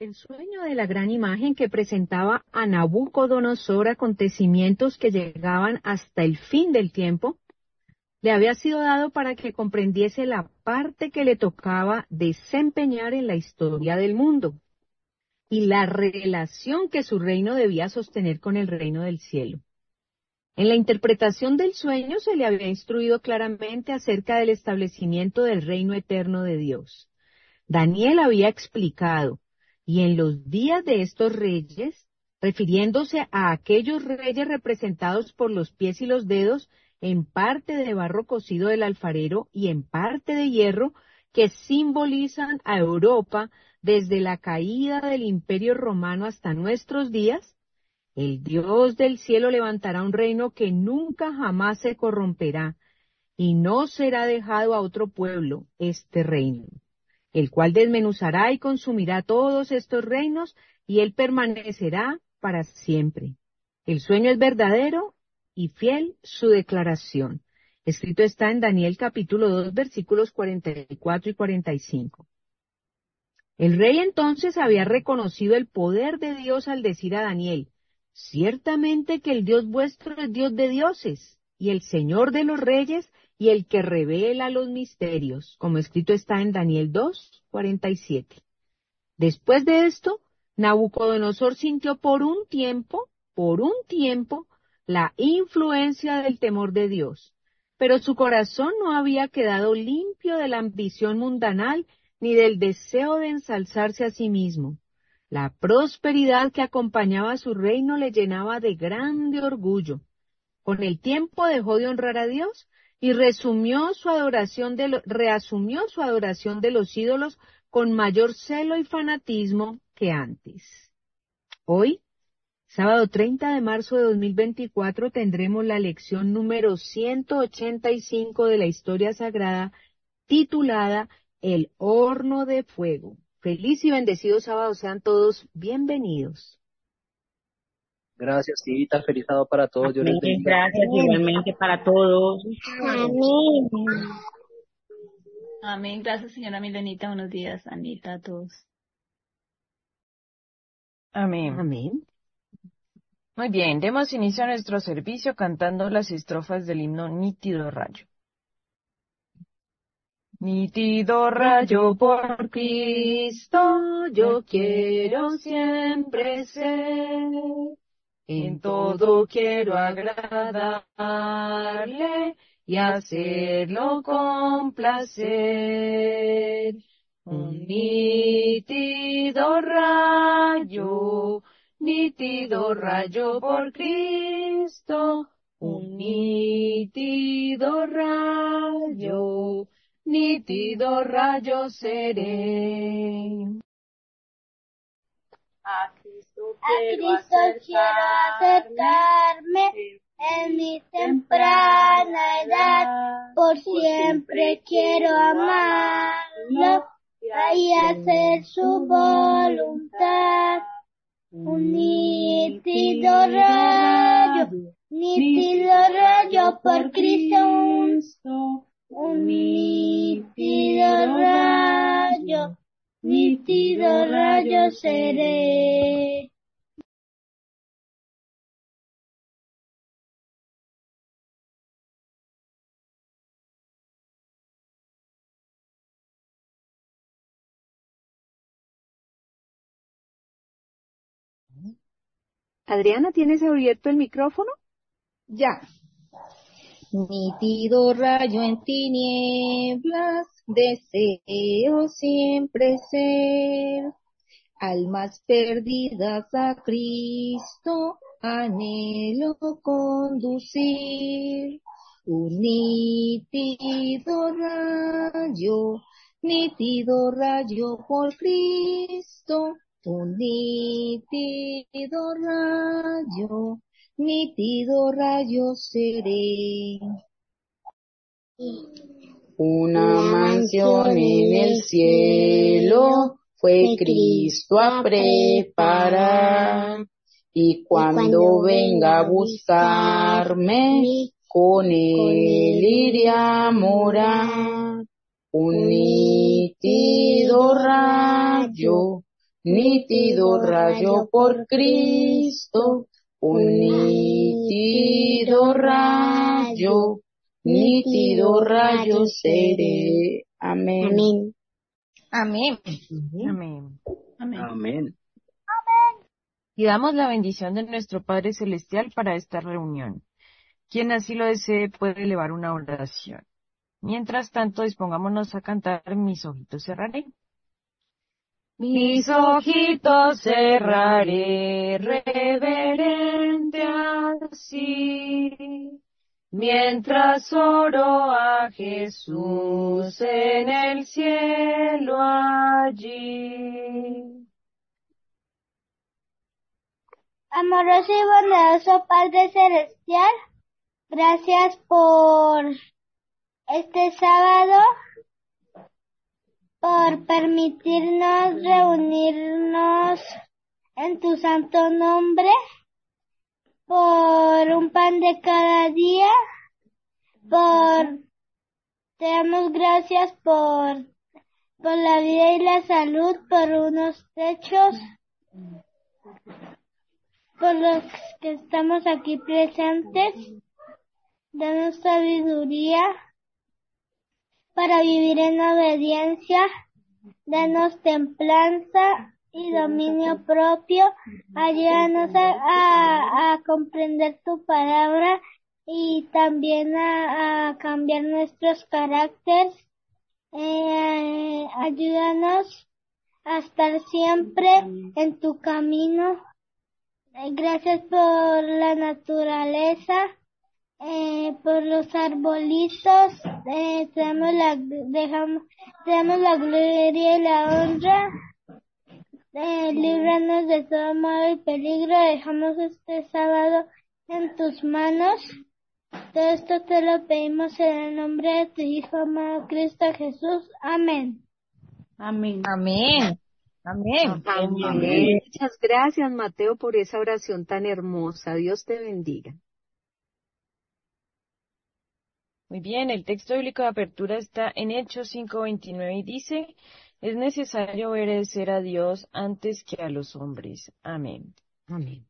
El sueño de la gran imagen que presentaba a Nabucodonosor acontecimientos que llegaban hasta el fin del tiempo, le había sido dado para que comprendiese la parte que le tocaba desempeñar en la historia del mundo y la relación que su reino debía sostener con el reino del cielo. En la interpretación del sueño se le había instruido claramente acerca del establecimiento del reino eterno de Dios. Daniel había explicado, y en los días de estos reyes, refiriéndose a aquellos reyes representados por los pies y los dedos, en parte de barro cocido del alfarero y en parte de hierro, que simbolizan a Europa desde la caída del Imperio Romano hasta nuestros días, el Dios del cielo levantará un reino que nunca jamás se corromperá, y no será dejado a otro pueblo este reino, el cual desmenuzará y consumirá todos estos reinos, y él permanecerá para siempre. El sueño es verdadero y fiel su declaración. Escrito está en Daniel capítulo 2, versículos 44 y 45. El rey entonces había reconocido el poder de Dios al decir a Daniel: ciertamente que el Dios vuestro es Dios de dioses, y el Señor de los reyes, y el que revela los misterios, como escrito está en Daniel 2, 47. Después de esto, Nabucodonosor sintió por un tiempo, la influencia del temor de Dios, pero su corazón no había quedado limpio de la ambición mundanal ni del deseo de ensalzarse a sí mismo. La prosperidad que acompañaba a su reino le llenaba de grande orgullo. Con el tiempo dejó de honrar a Dios y reasumió su adoración de los ídolos con mayor celo y fanatismo que antes. Hoy, sábado 30 de marzo de 2024, tendremos la lección número 185 de la historia sagrada, titulada El horno de fuego. Feliz y bendecido sábado, sean todos bienvenidos. Gracias, Tita. Feliz sábado para todos. Dios les Amén. bendiga. Gracias igualmente para todos. Amén. Amén. Gracias, señora Milenita. Buenos días, Anita, a todos. Amén. Amén. Muy bien, demos inicio a nuestro servicio cantando las estrofas del himno Nítido Rayo. Nítido rayo por Cristo, yo quiero siempre ser. En todo quiero agradarle y hacerlo con placer. Un nítido rayo por Cristo, un nítido rayo seré. A Cristo A Cristo quiero acercarme en mi temprana edad. Por siempre quiero amarlo y hacer su voluntad. Un nítido rayo por Cristo. Un nítido rayo seré. Adriana, ¿tienes abierto el micrófono? Ya. Nítido rayo en tinieblas, deseo siempre ser. Almas perdidas a Cristo, anhelo conducir. Un nítido rayo por Cristo. Un nítido rayo seré. Una mansión en el cielo fue Cristo a preparar, y cuando venga a buscarme, con él iré a morar. Un nítido nítido rayo por Cristo, un nítido rayo seré. Amén. Amén. Amén. Amén. Amén. Y damos la bendición de nuestro Padre Celestial para esta reunión. Quien así lo desee puede elevar una oración. Mientras tanto, dispongámonos a cantar Mis ojitos cerraré. Mis ojitos cerraré, reverente así, mientras oro a Jesús en el cielo allí. Amoroso y bondadoso Padre Celestial, gracias por este sábado, por permitirnos reunirnos en tu santo nombre, por un pan de cada día, te damos gracias por la vida y la salud, por unos techos, por los que estamos aquí presentes. Danos sabiduría para vivir en obediencia. Danos templanza y dominio propio. Ayúdanos a comprender tu palabra y también a cambiar nuestros caracteres. Ayúdanos a estar siempre en tu camino. Gracias por la naturaleza, por los arbolitos. Te damos la gloria y la honra. Líbranos de todo mal y peligro. Dejamos este sábado en tus manos. Todo esto te lo pedimos en el nombre de tu Hijo amado Cristo Jesús. Amén. Amén. Amén. Amén. Amén. Muchas gracias, Mateo, por esa oración tan hermosa. Dios te bendiga. Muy bien, el texto bíblico de apertura está en Hechos 5:29 y dice, es necesario obedecer a Dios antes que a los hombres. Amén. Amén.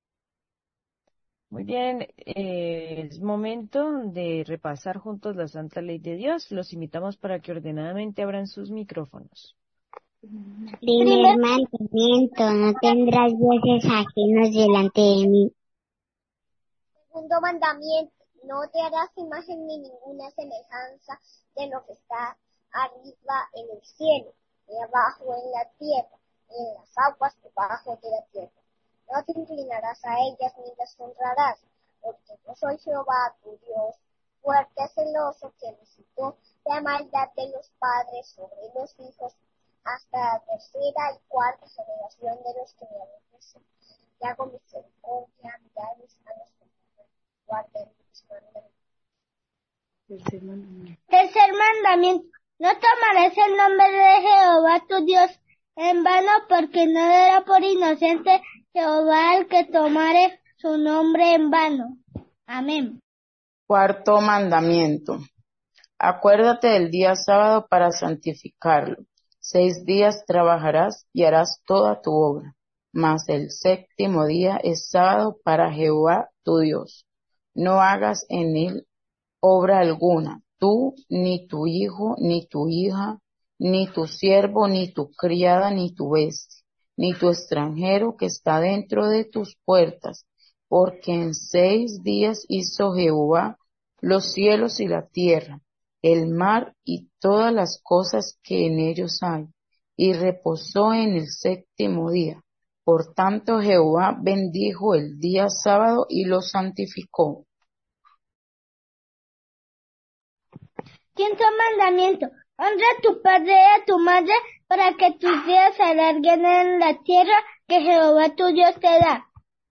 Muy bien, es momento de repasar juntos la Santa Ley de Dios. Los invitamos para que ordenadamente abran sus micrófonos. Primer mandamiento, no tendrás dioses ajenos delante de mí. Segundo mandamiento, no te harás imagen ni ninguna semejanza de lo que está arriba en el cielo, ni abajo en la tierra, ni en las aguas debajo de la tierra. No te inclinarás a ellas ni las honrarás, porque yo soy Jehová tu Dios, fuerte, celoso, que visitó la maldad de los padres sobre los hijos, hasta la tercera y cuarta generación de los que me aborrecen. Y hago misericordia, mirarles a los que me guarden mis mandamientos. Tercer mandamiento. No tomarás el nombre de Jehová tu Dios en vano, porque no dará por inocente Jehová al que tomare su nombre en vano. Amén. Cuarto mandamiento. Acuérdate del día sábado para santificarlo. 6 días trabajarás y harás toda tu obra, mas el séptimo día es sábado para Jehová tu Dios. No hagas en él obra alguna, tú, ni tu hijo, ni tu hija, ni tu siervo, ni tu criada, ni tu bestia, ni tu extranjero que está dentro de tus puertas, porque en 6 días hizo Jehová los cielos y la tierra, el mar y todas las cosas que en ellos hay, y reposó en el séptimo día. Por tanto Jehová bendijo el día sábado y lo santificó. Quinto mandamiento. Honra a tu padre y a tu madre para que tus días se alarguen en la tierra que Jehová tu Dios te da.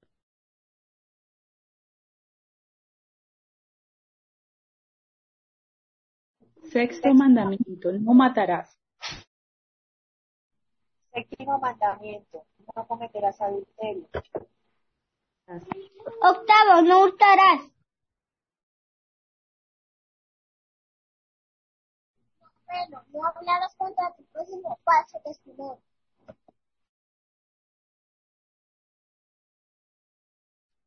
Sexto mandamiento, no matarás. Séptimo mandamiento, no cometerás adulterio. Octavo, no hurtarás. Bueno, no hablarás contra tu prójimo falso testimonio.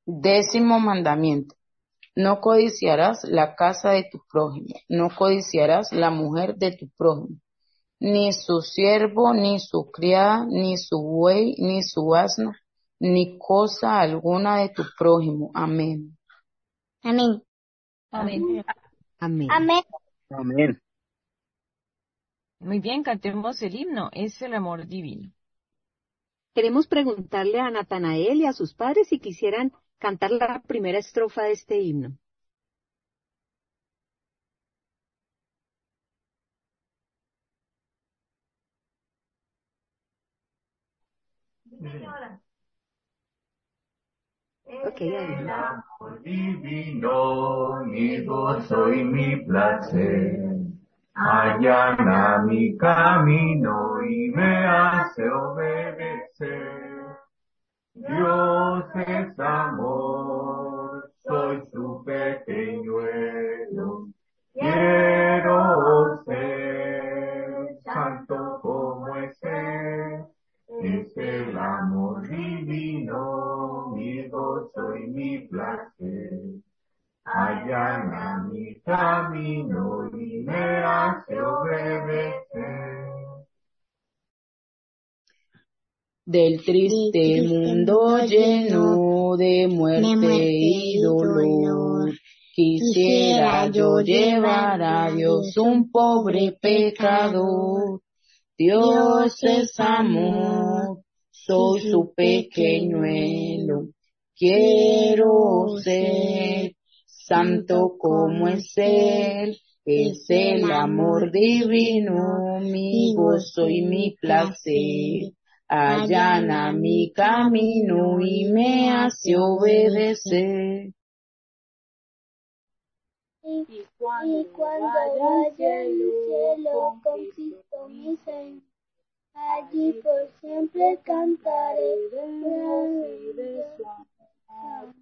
10º mandamiento. No codiciarás la casa de tu prójimo, no codiciarás la mujer de tu prójimo, ni su siervo, ni su criada, ni su buey, ni su asno, ni cosa alguna de tu prójimo. Amén. Amén. Amén. Amén. Amén. Amén. Muy bien, cantemos el himno. Es el amor divino. Queremos preguntarle a Natanael y a sus padres si quisieran cantar la primera estrofa de este himno. Ok, adelante. Amor divino, mi gozo y mi placer, allana mi camino y me hace obedecer. Dios es amor, soy su pequeñuelo, quiero ser santo como es Él. Es el amor divino, mi gozo y mi placer, allana mi camino y me hace obedecer. Del triste mundo lleno de muerte y dolor, quisiera yo llevar a Dios un pobre pecador. Dios es amor, soy su pequeñuelo, quiero ser santo como es Él. Es el amor divino, mi gozo y mi placer, allana mi camino y me hace obedecer. Y cuando vaya al cielo con Cristo mi Señor, allí por siempre cantaré de su amor.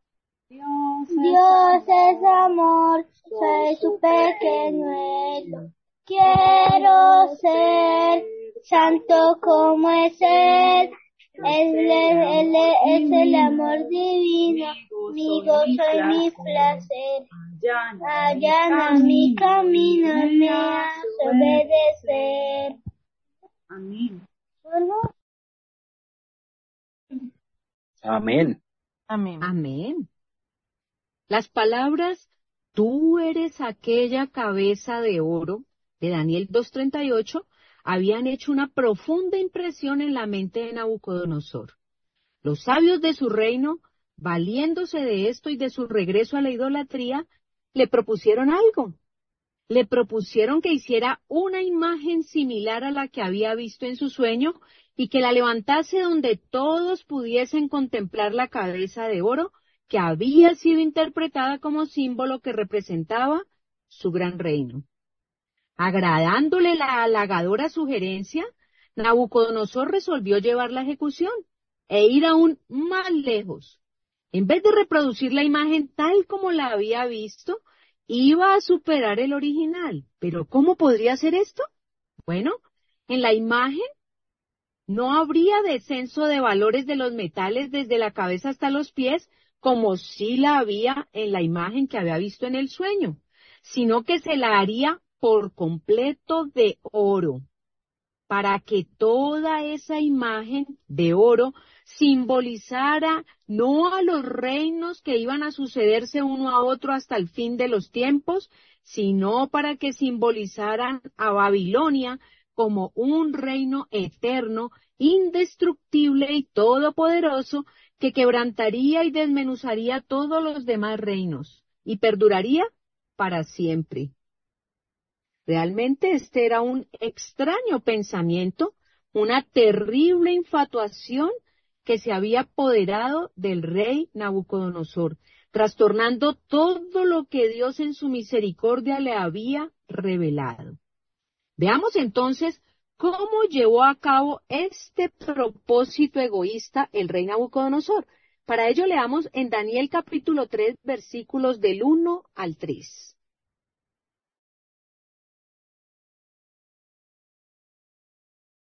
Dios es amor, soy su pequeñuelo, quiero ser santo como es Él. Él es el amor divino, mi gozo y mi placer. Allana mi camino y me hace obedecer. Amén. Amén. Amén. Amén. Las palabras, tú eres aquella cabeza de oro, de Daniel 2:38, habían hecho una profunda impresión en la mente de Nabucodonosor. Los sabios de su reino, valiéndose de esto y de su regreso a la idolatría, le propusieron algo. Le propusieron que hiciera una imagen similar a la que había visto en su sueño y que la levantase donde todos pudiesen contemplar la cabeza de oro que había sido interpretada como símbolo que representaba su gran reino. Agradándole la halagadora sugerencia, Nabucodonosor resolvió llevar la ejecución e ir aún más lejos. En vez de reproducir la imagen tal como la había visto, iba a superar el original. ¿Pero cómo podría ser esto? Bueno, en la imagen no habría descenso de valores de los metales desde la cabeza hasta los pies, como sí la había en la imagen que había visto en el sueño, sino que se la haría por completo de oro, para que toda esa imagen de oro simbolizara no a los reinos que iban a sucederse uno a otro hasta el fin de los tiempos, sino para que simbolizaran a Babilonia como un reino eterno, indestructible y todopoderoso, que quebrantaría y desmenuzaría todos los demás reinos y perduraría para siempre. Realmente este era un extraño pensamiento, una terrible infatuación que se había apoderado del rey Nabucodonosor, trastornando todo lo que Dios en su misericordia le había revelado. Veamos entonces cómo llevó a cabo este propósito egoísta el rey Nabucodonosor. Para ello leamos en Daniel capítulo 3, versículos del 1 al 3.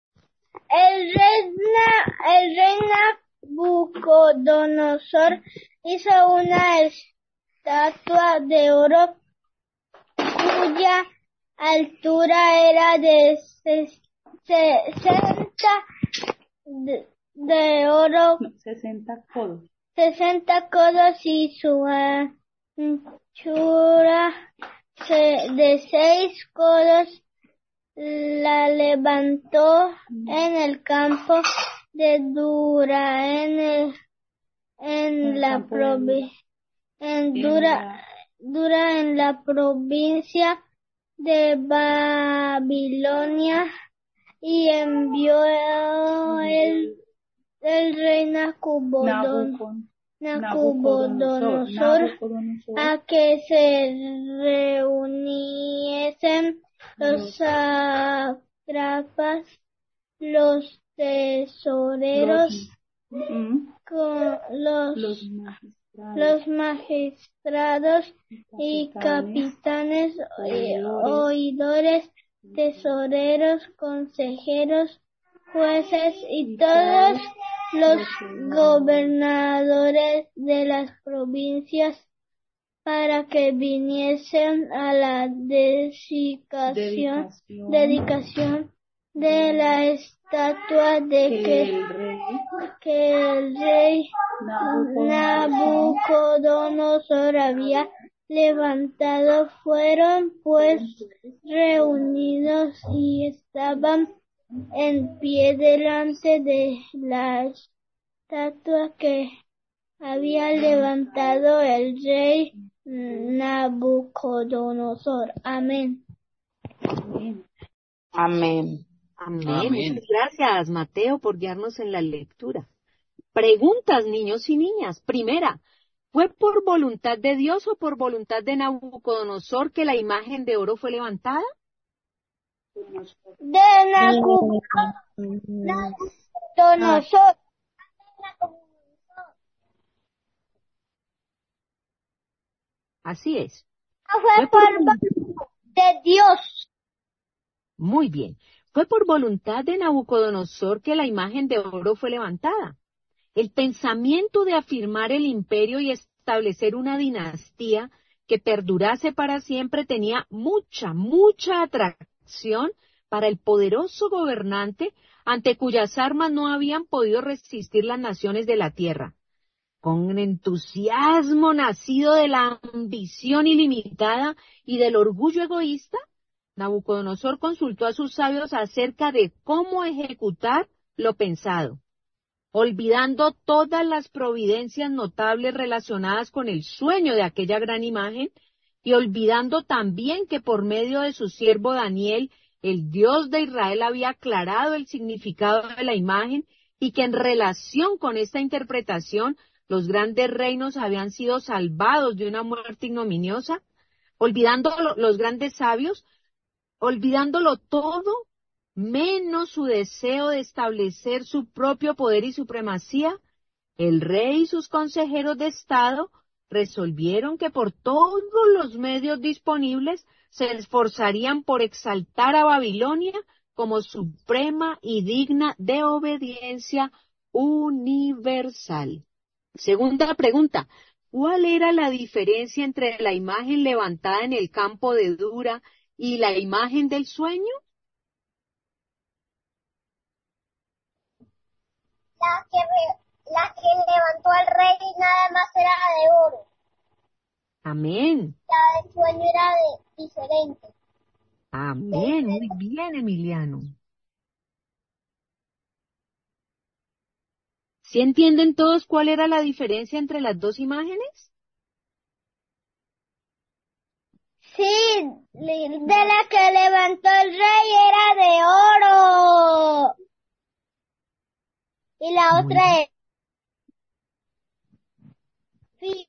El rey Nabucodonosor hizo una estatua de oro cuya altura era de 60 de oro, 60 codos. 60 codos y su anchura de 6 codos. La levantó en el campo de Dura, en la provincia de Babilonia, y envió el rey Nabucodonosor a que se reuniesen los sátrapas, los tesoreros, los magistrados y capitanes, oidores, tesoreros, consejeros, jueces y todos los gobernadores de las provincias, para que viniesen a la dedicación de la estatua que el rey Nabucodonosor había levantado. Fueron pues reunidos y estaban en pie delante de la estatua que había levantado el rey Nabucodonosor. Amén. Amén. Amén. Muchas gracias, Mateo, por guiarnos en la lectura. Preguntas, niños y niñas. Primera, ¿fue por voluntad de Dios o por voluntad de Nabucodonosor que la imagen de oro fue levantada? De Nabucodonosor. Así es. Fue por de Dios. Muy bien. Fue por voluntad de Nabucodonosor que la imagen de oro fue levantada. El pensamiento de afirmar el imperio y establecer una dinastía que perdurase para siempre tenía mucha atracción para el poderoso gobernante, ante cuyas armas no habían podido resistir las naciones de la tierra. Con entusiasmo nacido de la ambición ilimitada y del orgullo egoísta, Nabucodonosor consultó a sus sabios acerca de cómo ejecutar lo pensado, olvidando todas las providencias notables relacionadas con el sueño de aquella gran imagen, y olvidando también que por medio de su siervo Daniel, el Dios de Israel había aclarado el significado de la imagen, y que en relación con esta interpretación los grandes reinos habían sido salvados de una muerte ignominiosa, olvidando los grandes sabios, olvidándolo todo, menos su deseo de establecer su propio poder y supremacía, el rey y sus consejeros de Estado resolvieron que por todos los medios disponibles se esforzarían por exaltar a Babilonia como suprema y digna de obediencia universal. Segunda pregunta, ¿cuál era la diferencia entre la imagen levantada en el campo de Dura y la imagen del sueño? La que levantó al rey nada más era de oro. Amén. La del sueño era diferente. Amén. Muy bien, Emiliano. ¿Sí entienden todos cuál era la diferencia entre las dos imágenes? Sí, de la que levantó el rey era de oro. Y la otra es... Sí.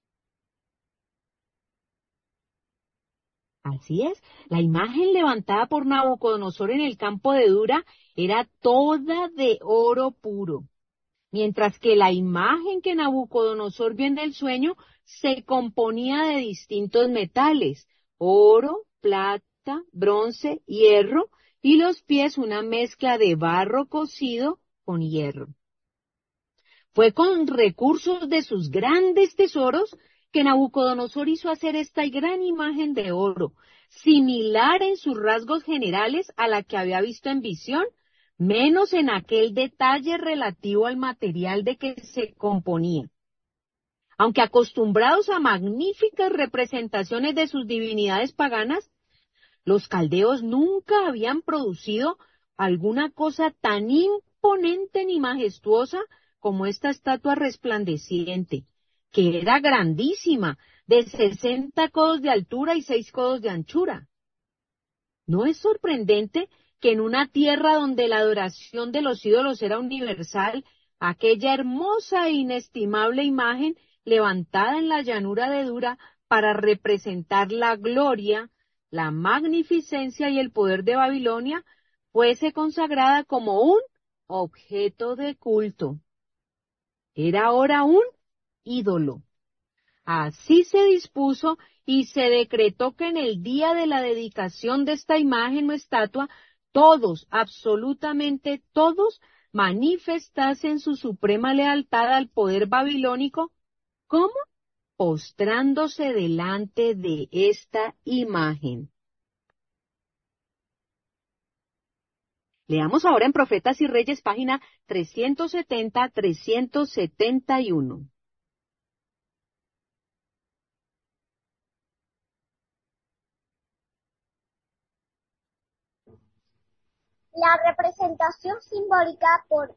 Así es. La imagen levantada por Nabucodonosor en el campo de Dura era toda de oro puro, mientras que la imagen que Nabucodonosor vio en el sueño se componía de distintos metales: oro, plata, bronce, hierro, y los pies una mezcla de barro cocido con hierro. Fue con recursos de sus grandes tesoros que Nabucodonosor hizo hacer esta gran imagen de oro, similar en sus rasgos generales a la que había visto en visión, menos en aquel detalle relativo al material de que se componía. Aunque acostumbrados a magníficas representaciones de sus divinidades paganas, los caldeos nunca habían producido alguna cosa tan imponente ni majestuosa como esta estatua resplandeciente, que era grandísima, de 60 codos de altura y 6 codos de anchura. ¿No es sorprendente que en una tierra donde la adoración de los ídolos era universal, aquella hermosa e inestimable imagen levantada en la llanura de Dura para representar la gloria, la magnificencia y el poder de Babilonia, fuese consagrada como un objeto de culto? Era ahora un ídolo. Así se dispuso y se decretó que en el día de la dedicación de esta imagen o estatua, todos, absolutamente todos, manifestasen su suprema lealtad al poder babilónico. ¿Cómo? Postrándose delante de esta imagen. Leamos ahora en Profetas y Reyes, página 370-371. La representación simbólica por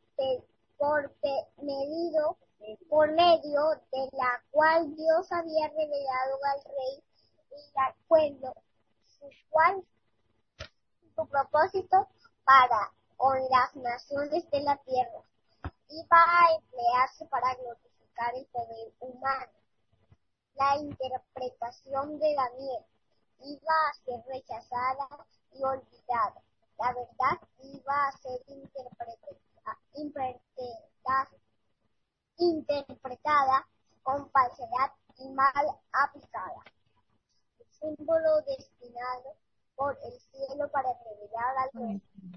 medio de la cual Dios había revelado al rey y al pueblo su propósito para con las naciones de la tierra, iba a emplearse para glorificar el poder humano. La interpretación de Daniel iba a ser rechazada y olvidada. La verdad iba a ser interpretada con falsedad y mal aplicada. El símbolo destinado por el cielo para revelar a los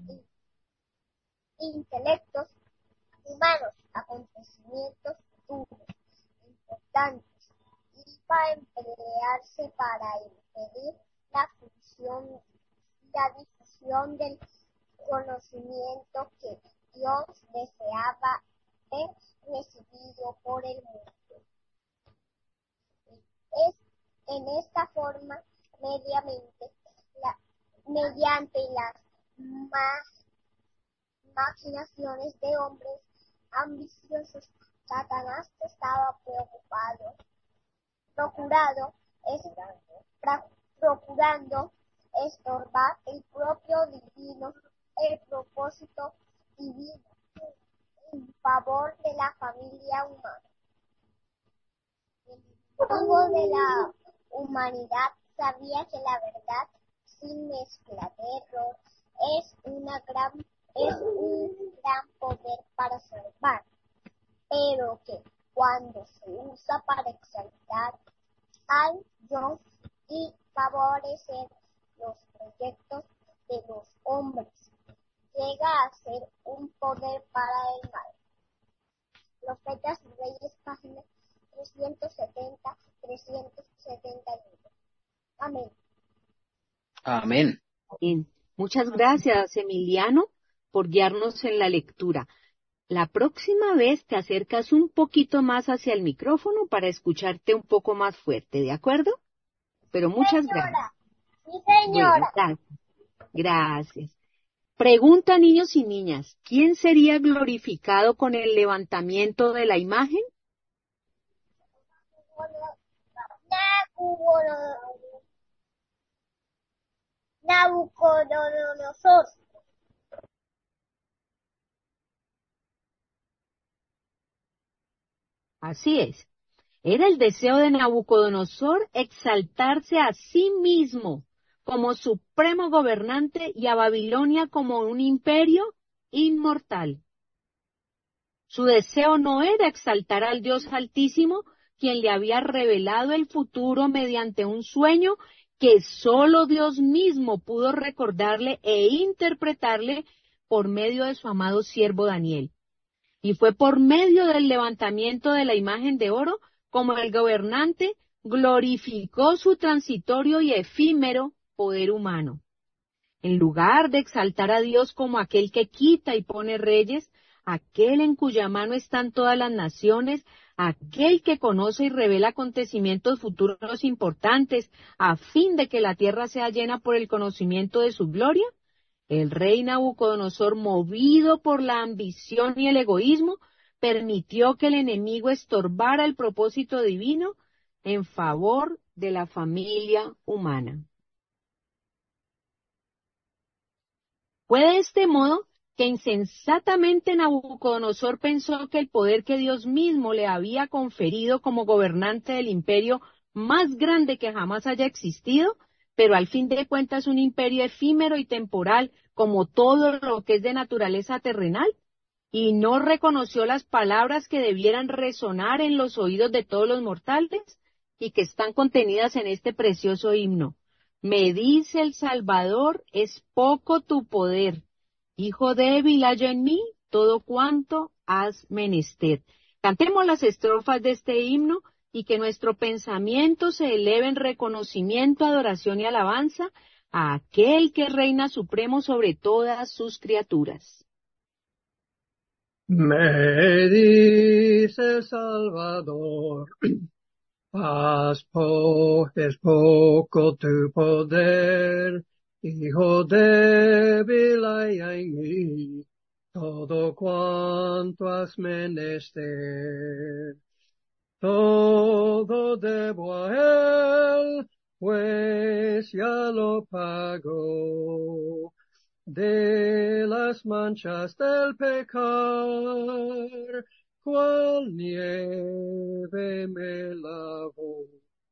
intelectos humanos acontecimientos futuros importantes, iba a emplearse para impedir la difusión del conocimiento que Dios deseaba ver recibido por el mundo. Es en esta forma, mediante las maquinaciones de hombres ambiciosos, Satanás estaba procurando estorbar el propósito divino en favor de la familia humana. El enemigo de la humanidad sabía que la verdad, sin mezcla de error, es un gran poder para salvar, pero que cuando se usa para exaltar al yo y favorecer los proyectos de los hombres, llega a ser un poder para el mal. Profetas y Reyes, página 370-371. Amén. Amén. Bien. Muchas gracias, Emiliano, por guiarnos en la lectura. La próxima vez te acercas un poquito más hacia el micrófono para escucharte un poco más fuerte, ¿de acuerdo? Pero muchas gracias. Sí, señora. Bueno, gracias. Pregunta, niños y niñas, ¿quién sería glorificado con el levantamiento de la imagen? Nabucodonosor. Así es. Era el deseo de Nabucodonosor exaltarse a sí mismo como supremo gobernante y a Babilonia como un imperio inmortal. Su deseo no era exaltar al Dios Altísimo, quien le había revelado el futuro mediante un sueño que solo Dios mismo pudo recordarle e interpretarle por medio de su amado siervo Daniel. Y fue por medio del levantamiento de la imagen de oro como el gobernante glorificó su transitorio y efímero poder humano. En lugar de exaltar a Dios como aquel que quita y pone reyes, aquel en cuya mano están todas las naciones, aquel que conoce y revela acontecimientos futuros importantes, a fin de que la tierra sea llena por el conocimiento de su gloria, el rey Nabucodonosor, movido por la ambición y el egoísmo, permitió que el enemigo estorbara el propósito divino en favor de la familia humana. Fue de este modo que insensatamente Nabucodonosor pensó que el poder que Dios mismo le había conferido como gobernante del imperio más grande que jamás haya existido, pero al fin de cuentas un imperio efímero y temporal como todo lo que es de naturaleza terrenal, y no reconoció las palabras que debieran resonar en los oídos de todos los mortales y que están contenidas en este precioso himno. Me dice el Salvador, es poco tu poder. Hijo débil, haya en mí todo cuanto has menester. Cantemos las estrofas de este himno y que nuestro pensamiento se eleve en reconocimiento, adoración y alabanza a aquel que reina supremo sobre todas sus criaturas. Me dice Salvador, es poco tu poder, hijo débil hay en mí, todo cuanto has menester. Todo debo a él, pues ya lo pago. De las manchas del pecar, cual nieve me lavó.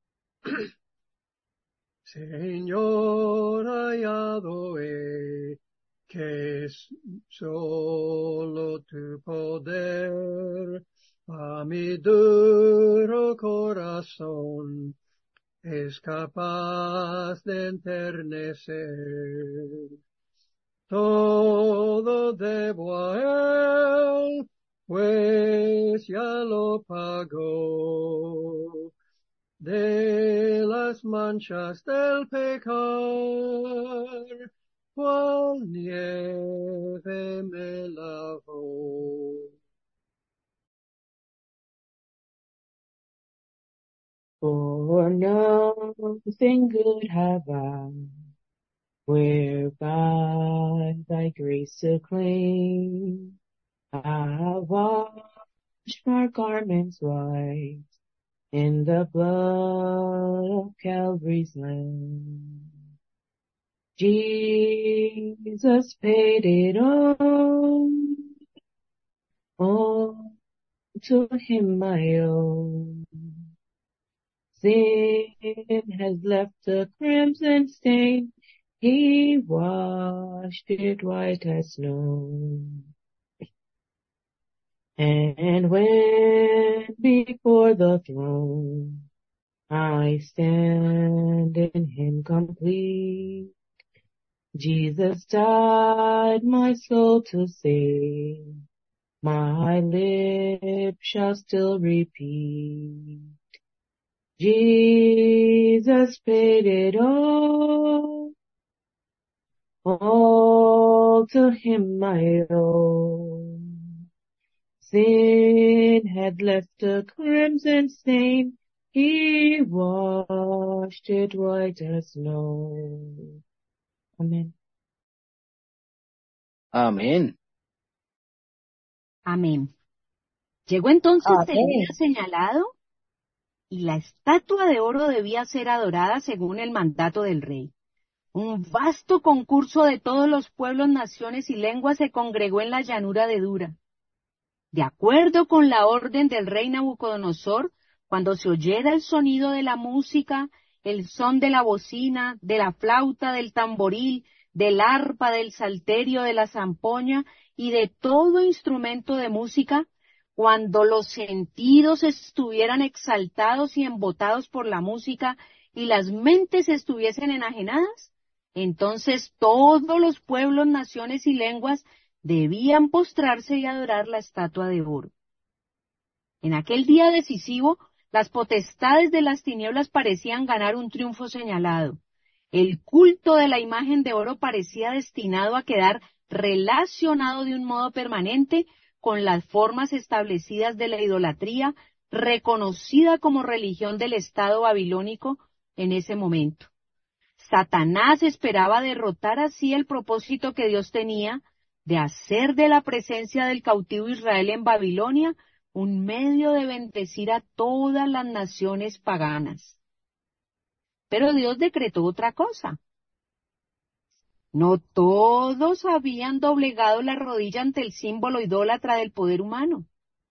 Señor, hallado he que es solo tu poder a mi duro corazón es capaz de enternecer. Todo debo a él, pues ya lo pagó. De las manchas del pecar, cual nieve me lavó. For nothing good have I, whereby thy grace to claim. I wash my garments white in the blood of Calvary's Lamb. Jesus paid it all to him I owe. Sin has left a crimson stain, he washed it white as snow. And when before the throne I stand in him complete, Jesus died my soul to save, my lips shall still repeat. Jesus paid it all to him I owe. Sin had left a crimson stain, he washed it white as snow. Amén. Amén. Amén. Llegó entonces el Amén. día señalado y la estatua de oro debía ser adorada según el mandato del rey. Un vasto concurso de todos los pueblos, naciones y lenguas se congregó en la llanura de Dura. De acuerdo con la orden del rey Nabucodonosor, cuando se oyera el sonido de la música, el son de la bocina, de la flauta, del tamboril, del arpa, del salterio, de la zampoña y de todo instrumento de música, cuando los sentidos estuvieran exaltados y embotados por la música y las mentes estuviesen enajenadas, entonces todos los pueblos, naciones y lenguas debían postrarse y adorar la estatua de oro. En aquel día decisivo, las potestades de las tinieblas parecían ganar un triunfo señalado. El culto de la imagen de oro parecía destinado a quedar relacionado de un modo permanente con las formas establecidas de la idolatría, reconocida como religión del Estado babilónico en ese momento. Satanás esperaba derrotar así el propósito que Dios tenía de hacer de la presencia del cautivo Israel en Babilonia un medio de bendecir a todas las naciones paganas. Pero Dios decretó otra cosa. No todos habían doblegado la rodilla ante el símbolo idólatra del poder humano.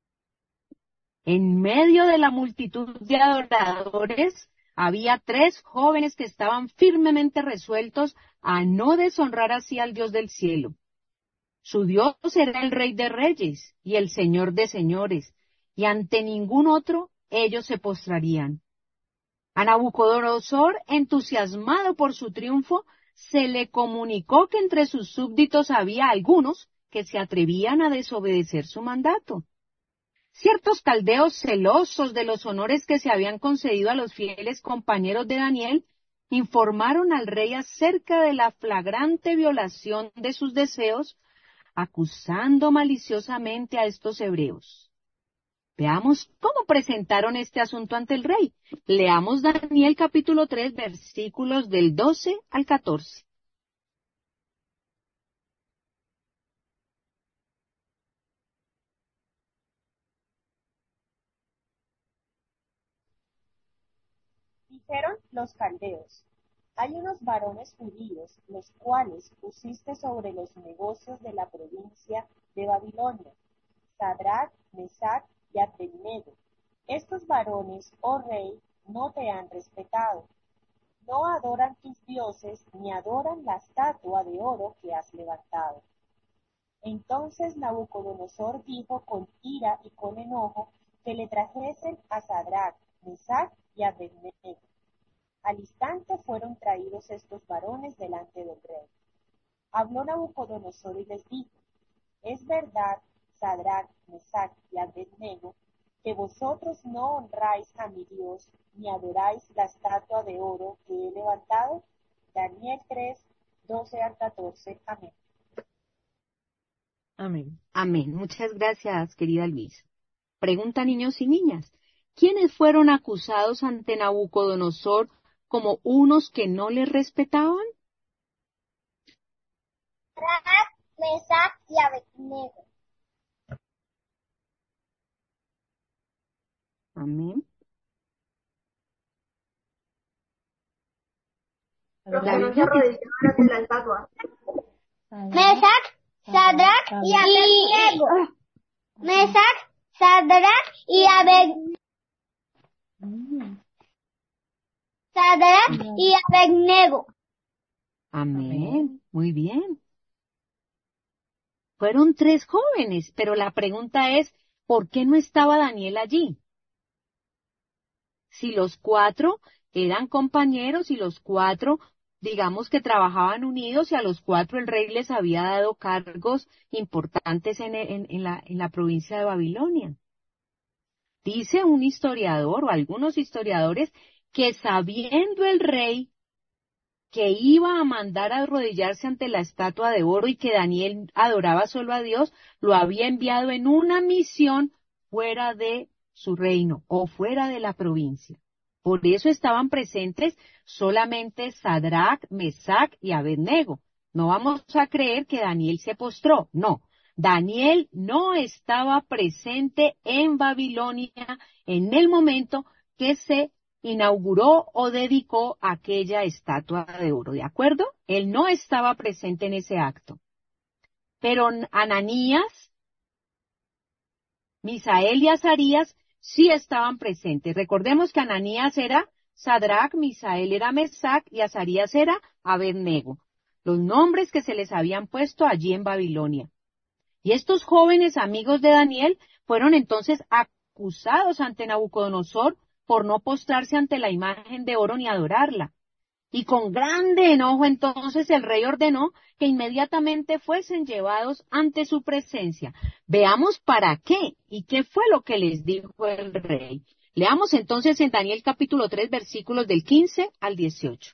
En medio de la multitud de adoradores había 3 jóvenes que estaban firmemente resueltos a no deshonrar así al Dios del cielo. Su Dios era el Rey de Reyes y el Señor de Señores, y ante ningún otro ellos se postrarían. A Nabucodonosor, entusiasmado por su triunfo, se le comunicó que entre sus súbditos había algunos que se atrevían a desobedecer su mandato. Ciertos caldeos celosos de los honores que se habían concedido a los fieles compañeros de Daniel, informaron al rey acerca de la flagrante violación de sus deseos, acusando maliciosamente a estos hebreos. Veamos cómo presentaron este asunto ante el rey. Leamos Daniel capítulo 3, versículos del 12 al 14. Dijeron los caldeos: hay unos varones judíos, los cuales pusiste sobre los negocios de la provincia de Babilonia, Sadrach, Mesach y Abednego. Estos varones, oh rey, no te han respetado. No adoran tus dioses, ni adoran la estatua de oro que has levantado. Entonces Nabucodonosor dijo con ira y con enojo que le trajesen a Sadrach, Mesach y Abednego. Al instante fueron traídos estos varones delante del rey. Habló Nabucodonosor y les dijo: es verdad, Sadrach, Mesach y Abednego, que vosotros no honráis a mi Dios, ni adoráis la estatua de oro que he levantado. Daniel 3, 12 al 14. Amén. Amén. Amén. Muchas gracias, querida Luisa. Pregunta, niños y niñas, ¿quiénes fueron acusados ante Nabucodonosor como unos que no le respetaban? Sadrach, Mesach y Abednego. Amén. Los que no se arrodillaban ante la estatua. Mesach, Sadrach y Abednego. Mesach, Sadrach y Abednego. Sadrach y Abednego. Amén. Muy bien. Fueron 3 jóvenes, pero la pregunta es, ¿por qué no estaba Daniel allí? Si los 4 eran compañeros y los 4, digamos que trabajaban unidos y a los 4 el rey les había dado cargos importantes en la provincia de Babilonia. Dice un historiador o algunos historiadores que sabiendo el rey que iba a mandar a arrodillarse ante la estatua de oro y que Daniel adoraba solo a Dios, lo había enviado en una misión fuera de su reino o fuera de la provincia. Por eso estaban presentes solamente Sadrach, Mesach y Abednego. No vamos a creer que Daniel se postró, no. Daniel no estaba presente en Babilonia en el momento que se inauguró o dedicó aquella estatua de oro, ¿de acuerdo? Él no estaba presente en ese acto. Pero Ananías, Misael y Azarías sí estaban presentes. Recordemos que Ananías era Sadrach, Misael era Mesach y Azarías era Abednego, los nombres que se les habían puesto allí en Babilonia. Y estos jóvenes amigos de Daniel fueron entonces acusados ante Nabucodonosor por no postrarse ante la imagen de oro ni adorarla. Y con grande enojo entonces el rey ordenó que inmediatamente fuesen llevados ante su presencia. Veamos para qué y qué fue lo que les dijo el rey. Leamos entonces en Daniel capítulo 3, versículos del 15 al 18.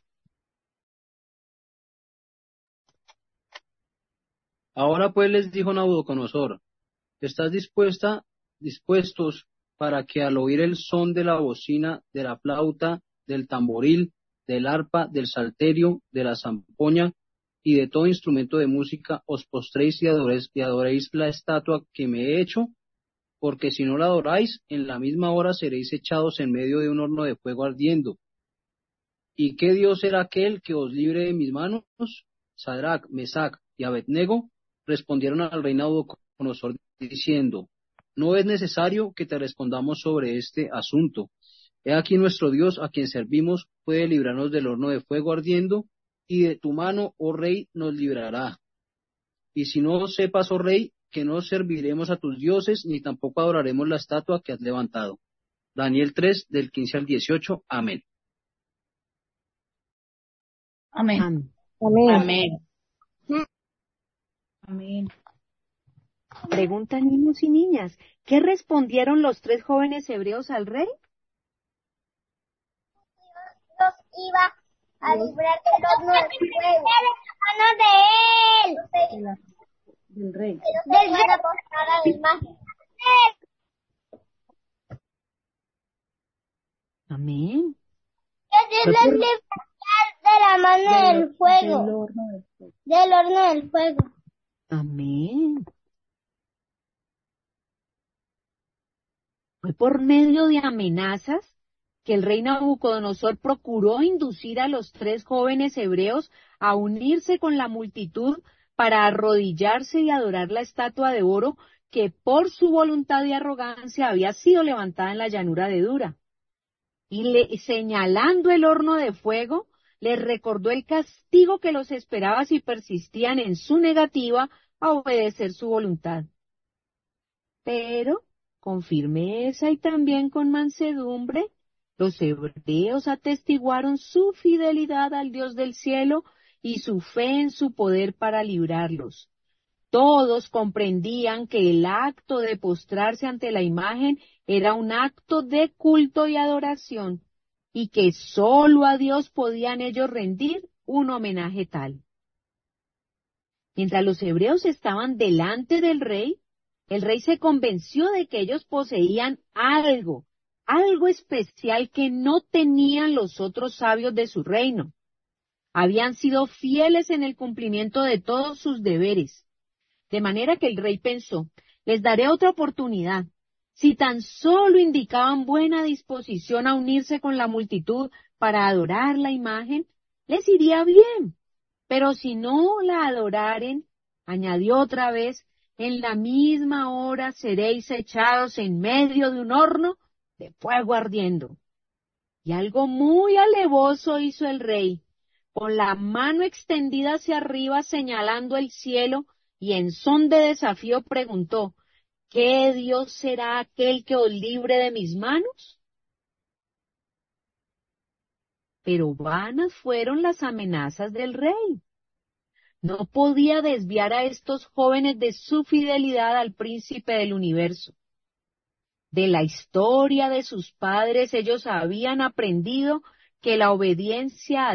Ahora pues les dijo Nabucodonosor, ¿estás dispuestos para que al oír el son de la bocina, de la flauta, del tamboril, del arpa, del salterio, de la zampoña y de todo instrumento de música, os postréis y adoréis la estatua que me he hecho? Porque si no la adoráis, en la misma hora seréis echados en medio de un horno de fuego ardiendo. ¿Y qué Dios será aquel que os libre de mis manos? Sadrach, Mesach y Abednego respondieron al rey Nabucodonosor diciendo, no es necesario que te respondamos sobre este asunto. He aquí nuestro Dios, a quien servimos, puede librarnos del horno de fuego ardiendo, y de tu mano, oh rey, nos librará. Y si no sepas, oh rey, que no serviremos a tus dioses, ni tampoco adoraremos la estatua que has levantado. Daniel 3, del 15 al 18. Amén. Amén. Amén. Amén. Preguntan niños y niñas, ¿qué respondieron los 3 jóvenes hebreos al rey? Los iba a librar del horno de fuego. De él. Del rey. Ellos se iban a postrar a la imagen. Amén. Que Dios les libre de la mano del fuego. Del horno del fuego. Amén. Fue por medio de amenazas que el rey Nabucodonosor procuró inducir a los 3 jóvenes hebreos a unirse con la multitud para arrodillarse y adorar la estatua de oro que por su voluntad y arrogancia había sido levantada en la llanura de Dura. Y señalando el horno de fuego, les recordó el castigo que los esperaba si persistían en su negativa a obedecer su voluntad. Pero, con firmeza y también con mansedumbre, los hebreos atestiguaron su fidelidad al Dios del cielo y su fe en su poder para librarlos. Todos comprendían que el acto de postrarse ante la imagen era un acto de culto y adoración, y que sólo a Dios podían ellos rendir un homenaje tal. Mientras los hebreos estaban delante del rey, el rey se convenció de que ellos poseían algo especial que no tenían los otros sabios de su reino. Habían sido fieles en el cumplimiento de todos sus deberes. De manera que el rey pensó, les daré otra oportunidad. Si tan solo indicaban buena disposición a unirse con la multitud para adorar la imagen, les iría bien. Pero si no la adoraren, añadió otra vez, en la misma hora seréis echados en medio de un horno de fuego ardiendo. Y algo muy alevoso hizo el rey, con la mano extendida hacia arriba señalando el cielo, y en son de desafío preguntó, ¿qué Dios será aquel que os libre de mis manos? Pero vanas fueron las amenazas del rey. No podía desviar a estos jóvenes de su fidelidad al príncipe del universo. De la historia de sus padres ellos habían aprendido que la desobediencia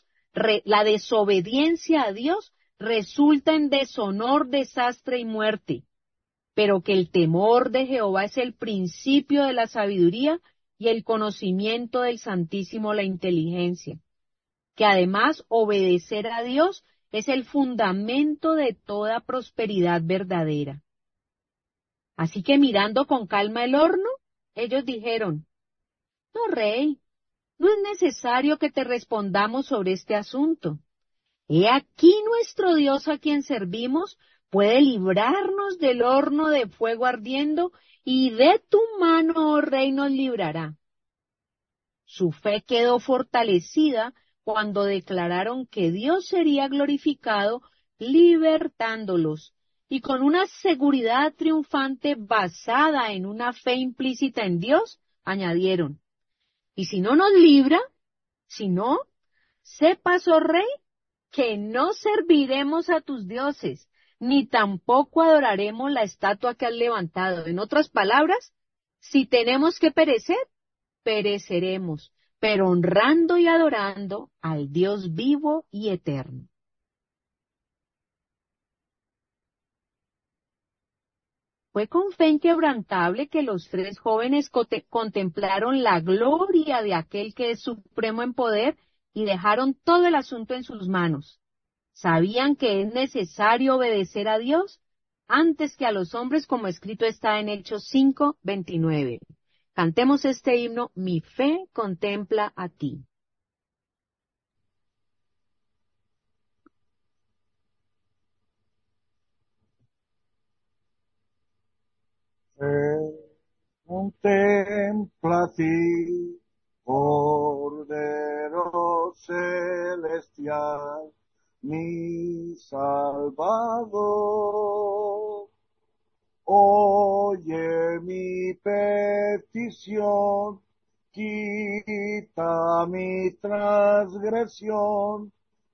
a Dios resulta en deshonor, desastre y muerte, pero que el temor de Jehová es el principio de la sabiduría y el conocimiento del Santísimo la inteligencia, que además obedecer a Dios es el fundamento de toda prosperidad verdadera. Así que mirando con calma el horno, ellos dijeron, no, rey, no es necesario que te respondamos sobre este asunto. He aquí nuestro Dios a quien servimos puede librarnos del horno de fuego ardiendo y de tu mano, oh rey, nos librará. Su fe quedó fortalecida cuando declararon que Dios sería glorificado libertándolos, y con una seguridad triunfante basada en una fe implícita en Dios, añadieron, y si no nos libra, si no, sepas, oh rey, que no serviremos a tus dioses, ni tampoco adoraremos la estatua que has levantado. En otras palabras, si tenemos que perecer, pereceremos, pero honrando y adorando al Dios vivo y eterno. Fue con fe inquebrantable que los tres jóvenes contemplaron la gloria de aquel que es supremo en poder y dejaron todo el asunto en sus manos. Sabían que es necesario obedecer a Dios antes que a los hombres, como escrito está en Hechos 5:29. Cantemos este himno: Mi fe contempla a ti. Contempla a ti, Cordero celestial, mi Salvador. Oye mi petición, quita mi transgresión,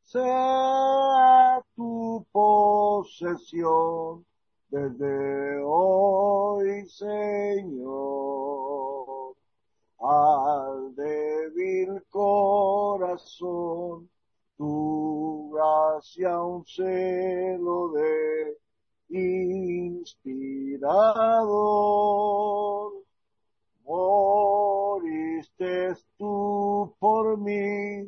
sea tu posesión desde hoy, Señor. Al débil corazón, tu gracia un celo de inspirador. Moriste tú por mí,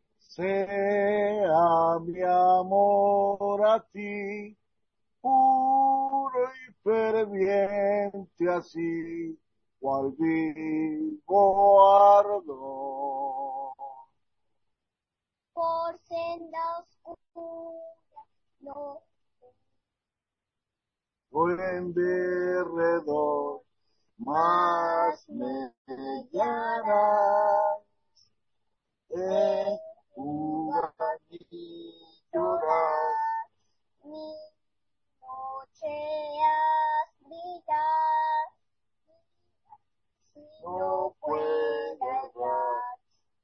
sea mi amor a ti, puro y ferviente así, cual vivo ardor. Por senda oscura, no en derredor, más me hallarás en tu granito llorar. mi noche has brillar, si no pueda errar.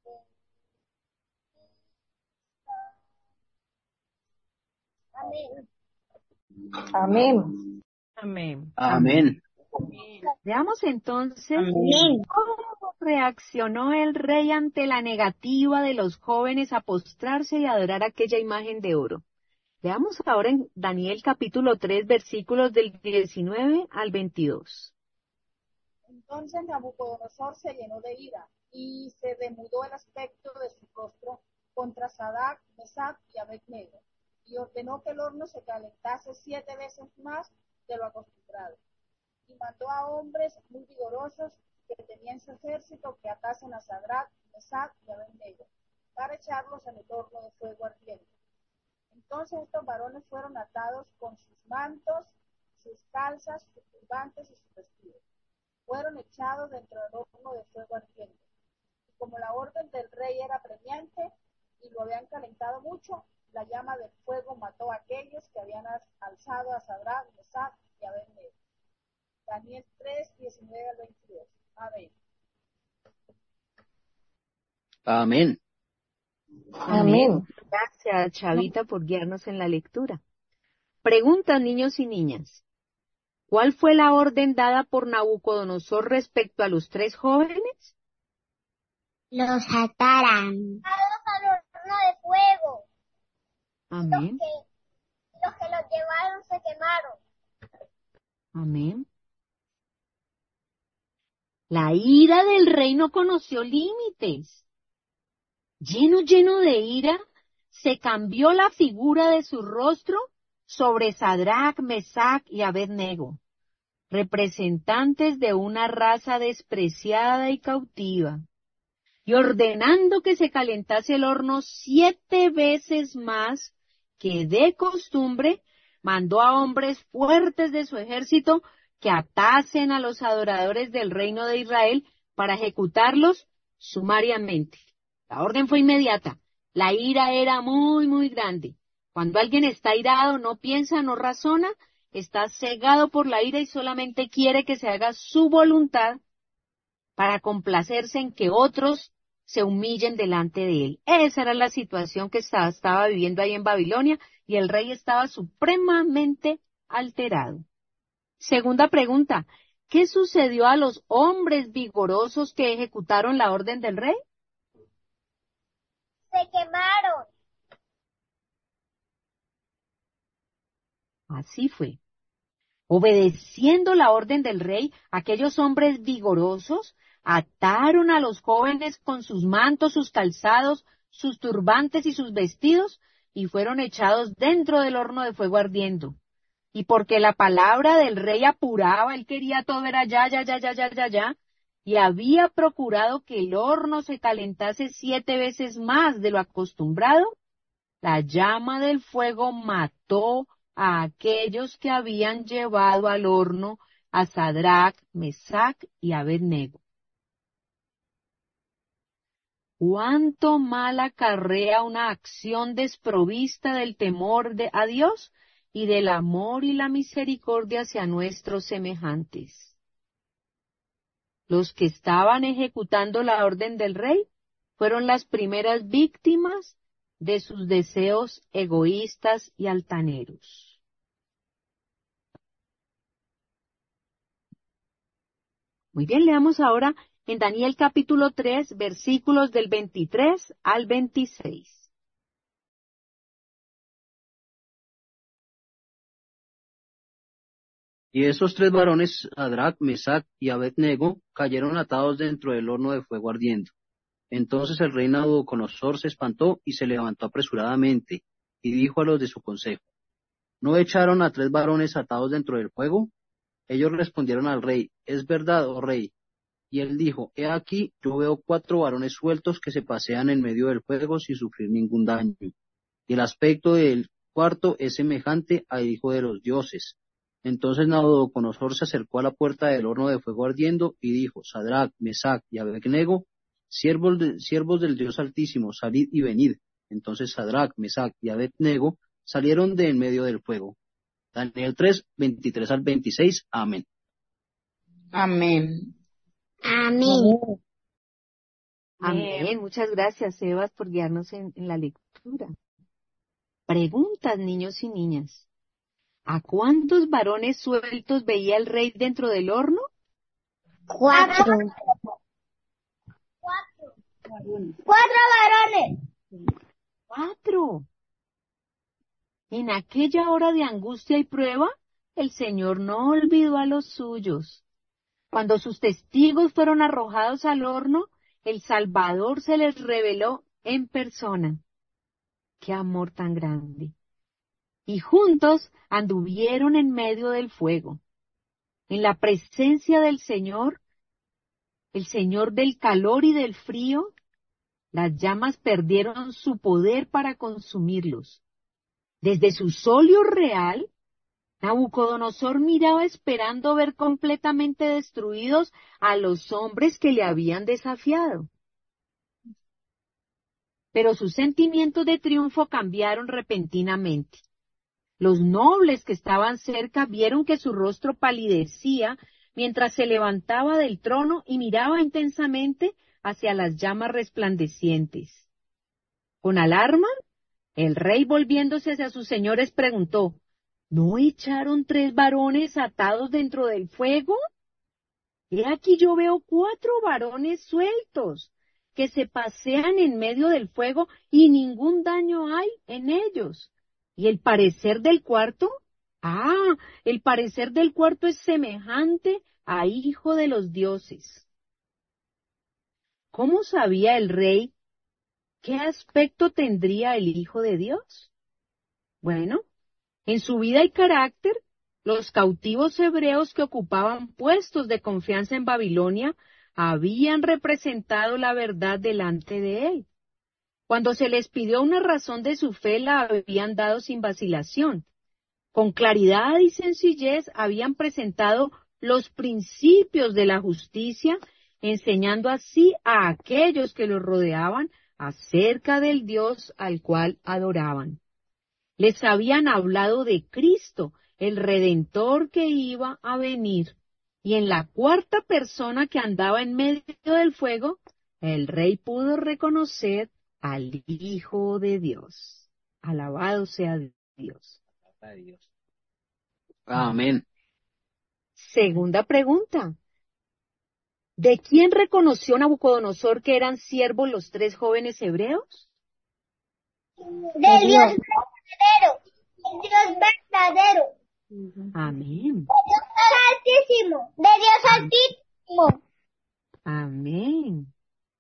Amén. Amén. Amén. Amén. Veamos entonces Amén. cómo reaccionó el rey ante la negativa de los jóvenes a postrarse y adorar aquella imagen de oro. Veamos ahora en Daniel capítulo 3, versículos del 19 al 22. Entonces Nabucodonosor se llenó de ira y se demudó el aspecto de su rostro contra Sadrach, Mesach y Abed-Nego, y ordenó que el horno se calentase 7 veces más de lo acostumbrado. Y mandó a hombres muy vigorosos que tenían su ejército que atasen a Sadrach, Mesach y Abed-Nego para echarlos en el horno de fuego ardiente. Entonces estos varones fueron atados con sus mantos, sus calzas, sus turbantes y sus vestidos. Fueron echados dentro del horno de fuego ardiente. Y como la orden del rey era apremiante y lo habían calentado mucho, la llama del fuego mató a aquellos que habían alzado a Sadrach, Mesach y Abed-Nego. Daniel 3, 19 al 22. Amén. Amén. Amén. Gracias, Chavita, por guiarnos en la lectura. Preguntan, niños y niñas. ¿Cuál fue la orden dada por Nabucodonosor respecto a los tres jóvenes? Los ataran. Atados al horno de fuego. Amén. Los que los llevaron se quemaron. Amén. La ira del rey no conoció límites. Lleno de ira, se cambió la figura de su rostro sobre Sadrach, Mesach y Abed-Nego, representantes de una raza despreciada y cautiva, y ordenando que se calentase el horno 7 veces más que de costumbre, mandó a hombres fuertes de su ejército que atasen a los adoradores del reino de Israel para ejecutarlos sumariamente. La orden fue inmediata. La ira era muy grande. Cuando alguien está airado, no piensa, no razona, está cegado por la ira y solamente quiere que se haga su voluntad para complacerse en que otros se humillen delante de él. Esa era la situación que estaba viviendo ahí en Babilonia y el rey estaba supremamente alterado. Segunda pregunta, ¿qué sucedió a los hombres vigorosos que ejecutaron la orden del rey? Se quemaron. Así fue. Obedeciendo la orden del rey, aquellos hombres vigorosos ataron a los jóvenes con sus mantos, sus calzados, sus turbantes y sus vestidos, y fueron echados dentro del horno de fuego ardiendo. Y porque la palabra del rey apuraba, él quería todo era ya, y había procurado que el horno se calentase 7 veces más de lo acostumbrado, la llama del fuego mató a aquellos que habían llevado al horno a Sadrach, Mesach y Abed-nego. ¿Cuánto mal acarrea una acción desprovista del temor a Dios y del amor y la misericordia hacia nuestros semejantes? Los que estaban ejecutando la orden del rey fueron las primeras víctimas de sus deseos egoístas y altaneros. Muy bien, leamos ahora en Daniel capítulo 3, versículos del 23 al 26. Y esos 3 varones, Sadrach, Mesach y Abed-nego, cayeron atados dentro del horno de fuego ardiendo. Entonces el rey Nabucodonosor se espantó y se levantó apresuradamente, y dijo a los de su consejo, ¿no echaron a 3 varones atados dentro del fuego? Ellos respondieron al rey, es verdad, oh rey. Y él dijo, he aquí, yo veo 4 varones sueltos que se pasean en medio del fuego sin sufrir ningún daño. Y el aspecto del cuarto es semejante al hijo de los dioses. Entonces Nabucodonosor se acercó a la puerta del horno de fuego ardiendo y dijo, Sadrach, Mesach y Abed-nego, siervos del Dios Altísimo, salid y venid. Entonces Sadrach, Mesach y Abed-nego salieron de en medio del fuego. Daniel 3, 23 al 26. Amén. Amén. Amén. Amén. Muchas gracias, Sebas, por guiarnos en la lectura. Preguntas, niños y niñas. ¿A cuántos varones sueltos veía el rey dentro del horno? 4. 4 varones. 4. En aquella hora de angustia y prueba, el Señor no olvidó a los suyos. Cuando sus testigos fueron arrojados al horno, el Salvador se les reveló en persona. ¡Qué amor tan grande! Y juntos anduvieron en medio del fuego. En la presencia del Señor, el Señor del calor y del frío, las llamas perdieron su poder para consumirlos. Desde su solio real, Nabucodonosor miraba esperando ver completamente destruidos a los hombres que le habían desafiado. Pero sus sentimientos de triunfo cambiaron repentinamente. Los nobles que estaban cerca vieron que su rostro palidecía mientras se levantaba del trono y miraba intensamente hacia las llamas resplandecientes. Con alarma, el rey, volviéndose hacia sus señores, preguntó, ¿no echaron 3 varones atados dentro del fuego? He aquí yo veo 4 varones sueltos que se pasean en medio del fuego y ningún daño hay en ellos. ¿Y el parecer del cuarto? El parecer del cuarto es semejante a hijo de los dioses. ¿Cómo sabía el rey qué aspecto tendría el Hijo de Dios? Bueno, en su vida y carácter, los cautivos hebreos que ocupaban puestos de confianza en Babilonia habían representado la verdad delante de él. Cuando se les pidió una razón de su fe, la habían dado sin vacilación. Con claridad y sencillez habían presentado los principios de la justicia, enseñando así a aquellos que los rodeaban acerca del Dios al cual adoraban. Les habían hablado de Cristo, el Redentor que iba a venir, y en la 4ª persona que andaba en medio del fuego, el rey pudo reconocer al Hijo de Dios. Alabado sea Dios. Amén. Segunda pregunta. ¿De quién reconoció Nabucodonosor que eran siervos los 3 jóvenes hebreos? Del Dios verdadero. El Dios verdadero. Amén. De Dios altísimo. De Dios altísimo. Amén.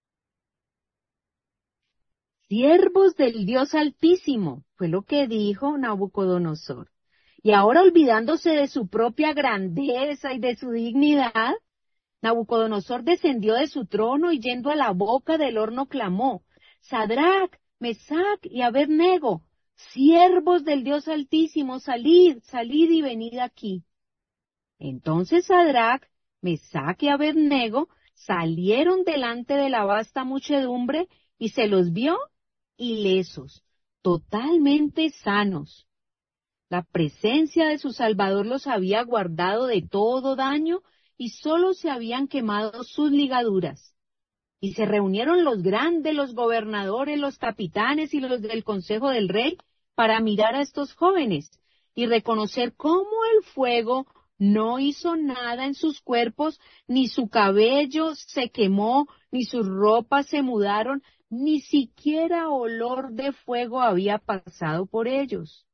Siervos del Dios Altísimo, fue lo que dijo Nabucodonosor. Y ahora, olvidándose de su propia grandeza y de su dignidad, Nabucodonosor descendió de su trono y yendo a la boca del horno clamó: Sadrac, Mesac y Abed-nego, siervos del Dios Altísimo, salid, salid y venid aquí. Entonces Sadrac, Mesac y Abed-nego salieron delante de la vasta muchedumbre y se los vio ilesos, totalmente sanos. La presencia de su Salvador los había guardado de todo daño y solo se habían quemado sus ligaduras. Y se reunieron los grandes, los gobernadores, los capitanes y los del consejo del rey para mirar a estos jóvenes y reconocer cómo el fuego no hizo nada en sus cuerpos, ni su cabello se quemó, ni sus ropas se mudaron, ni siquiera olor de fuego había pasado por ellos.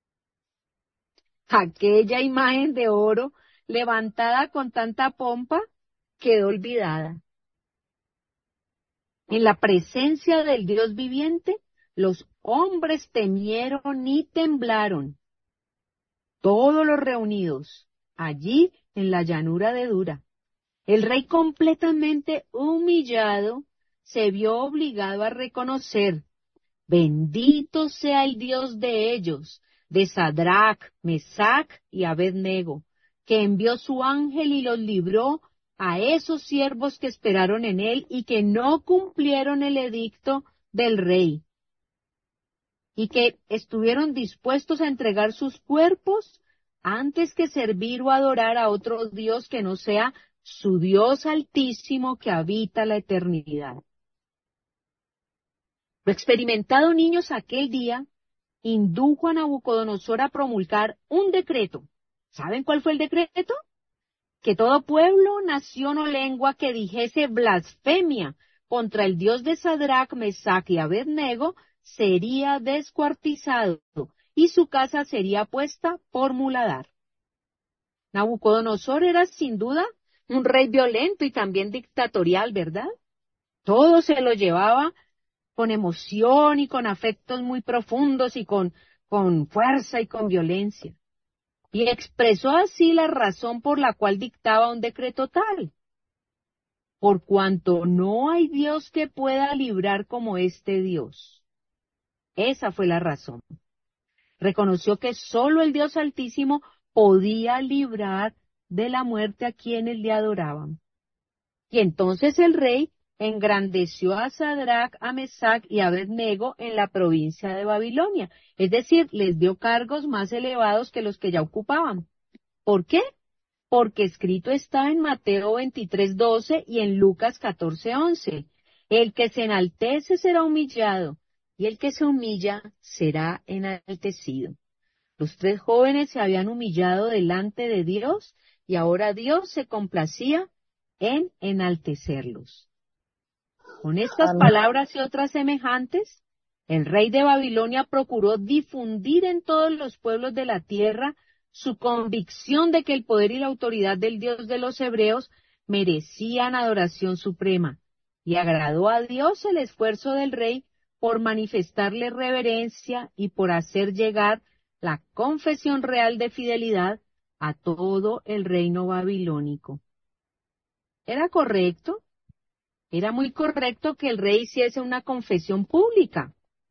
Aquella imagen de oro, levantada con tanta pompa, quedó olvidada. En la presencia del Dios viviente, los hombres temieron y temblaron. Todos los reunidos, allí en la llanura de Dura. El rey, completamente humillado, se vio obligado a reconocer: bendito sea el Dios de ellos, de Sadrac, Mesac y Abed-nego, que envió su ángel y los libró a esos siervos que esperaron en él y que no cumplieron el edicto del rey, y que estuvieron dispuestos a entregar sus cuerpos antes que servir o adorar a otro Dios que no sea su Dios altísimo que habita la eternidad. Lo experimentado, niños, aquel día indujo a Nabucodonosor a promulgar un decreto. ¿Saben cuál fue el decreto? Que todo pueblo, nación o lengua que dijese blasfemia contra el Dios de Sadrac, Mesac y Abed-nego sería descuartizado y su casa sería puesta por muladar. Nabucodonosor era sin duda un rey violento y también dictatorial, ¿verdad? Todo se lo llevaba con emoción y con afectos muy profundos y con fuerza y con violencia. Y expresó así la razón por la cual dictaba un decreto tal: por cuanto no hay Dios que pueda librar como este Dios. Esa fue la razón. Reconoció que solo el Dios Altísimo podía librar de la muerte a quienes le adoraban. Y entonces el rey engrandeció a Sadrac, a Mesac y a Abed-nego en la provincia de Babilonia. Es decir, les dio cargos más elevados que los que ya ocupaban. ¿Por qué? Porque escrito está en Mateo 23:12 y en Lucas 14:11. El que se enaltece será humillado, y el que se humilla será enaltecido. Los 3 jóvenes se habían humillado delante de Dios, y ahora Dios se complacía en enaltecerlos. Con estas palabras y otras semejantes, el rey de Babilonia procuró difundir en todos los pueblos de la tierra su convicción de que el poder y la autoridad del Dios de los hebreos merecían adoración suprema, y agradó a Dios el esfuerzo del rey por manifestarle reverencia y por hacer llegar la confesión real de fidelidad a todo el reino babilónico. ¿Era correcto? Era muy correcto que el rey hiciese una confesión pública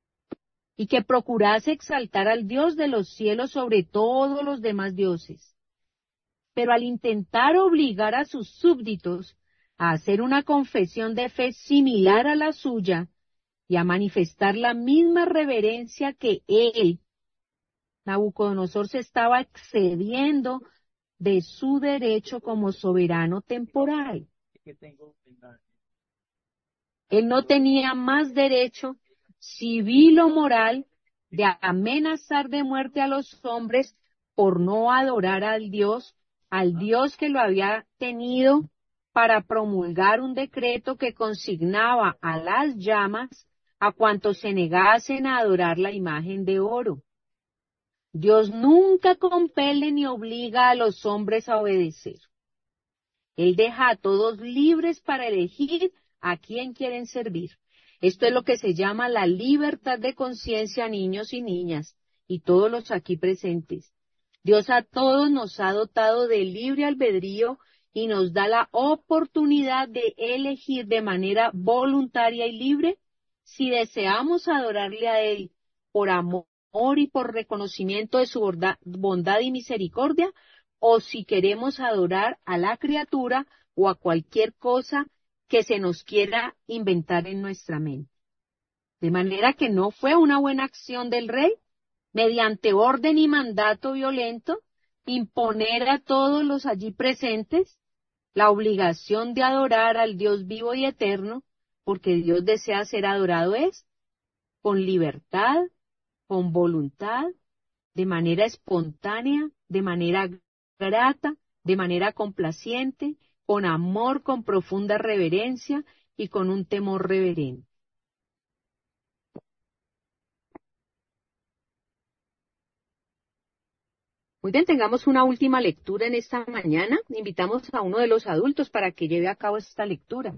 y que procurase exaltar al Dios de los cielos sobre todos los demás dioses. Pero al intentar obligar a sus súbditos a hacer una confesión de fe similar a la suya y a manifestar la misma reverencia que él, Nabucodonosor se estaba excediendo de su derecho como soberano temporal. Él no tenía más derecho civil o moral de amenazar de muerte a los hombres por no adorar al Dios que lo había tenido para promulgar un decreto que consignaba a las llamas a cuantos se negasen a adorar la imagen de oro. Dios nunca compele ni obliga a los hombres a obedecer. Él deja a todos libres para elegir a quién quieren servir. Esto es lo que se llama la libertad de conciencia, niños y niñas, y todos los aquí presentes. Dios a todos nos ha dotado de libre albedrío y nos da la oportunidad de elegir de manera voluntaria y libre si deseamos adorarle a Él por amor y por reconocimiento de su bondad y misericordia, o si queremos adorar a la criatura o a cualquier cosa que se nos quiera inventar en nuestra mente. De manera que no fue una buena acción del rey, mediante orden y mandato violento, imponer a todos los allí presentes la obligación de adorar al Dios vivo y eterno, porque Dios desea ser adorado con libertad, con voluntad, de manera espontánea, de manera grata, de manera complaciente, con amor, con profunda reverencia y con un temor reverente. Muy bien, tengamos una última lectura en esta mañana. Invitamos a uno de los adultos para que lleve a cabo esta lectura.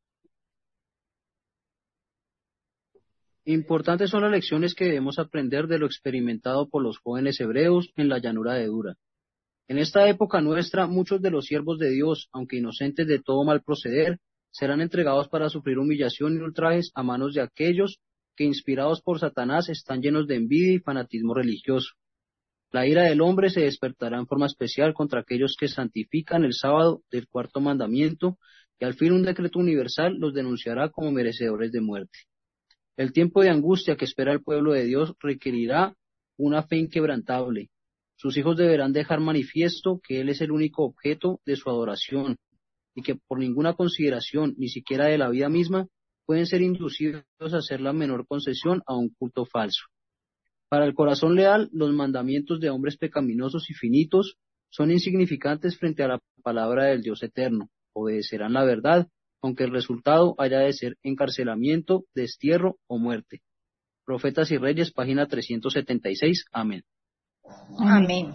Importantes son las lecciones que debemos aprender de lo experimentado por los jóvenes hebreos en la llanura de Dura. En esta época nuestra, muchos de los siervos de Dios, aunque inocentes de todo mal proceder, serán entregados para sufrir humillación y ultrajes a manos de aquellos que, inspirados por Satanás, están llenos de envidia y fanatismo religioso. La ira del hombre se despertará en forma especial contra aquellos que santifican el sábado del cuarto mandamiento, y al fin un decreto universal los denunciará como merecedores de muerte. El tiempo de angustia que espera el pueblo de Dios requerirá una fe inquebrantable. Sus hijos deberán dejar manifiesto que Él es el único objeto de su adoración, y que por ninguna consideración, ni siquiera de la vida misma, pueden ser inducidos a hacer la menor concesión a un culto falso. Para el corazón leal, los mandamientos de hombres pecaminosos y finitos son insignificantes frente a la palabra del Dios eterno. Obedecerán la verdad, aunque el resultado haya de ser encarcelamiento, destierro o muerte. Profetas y Reyes, página 376. Amén. Amén.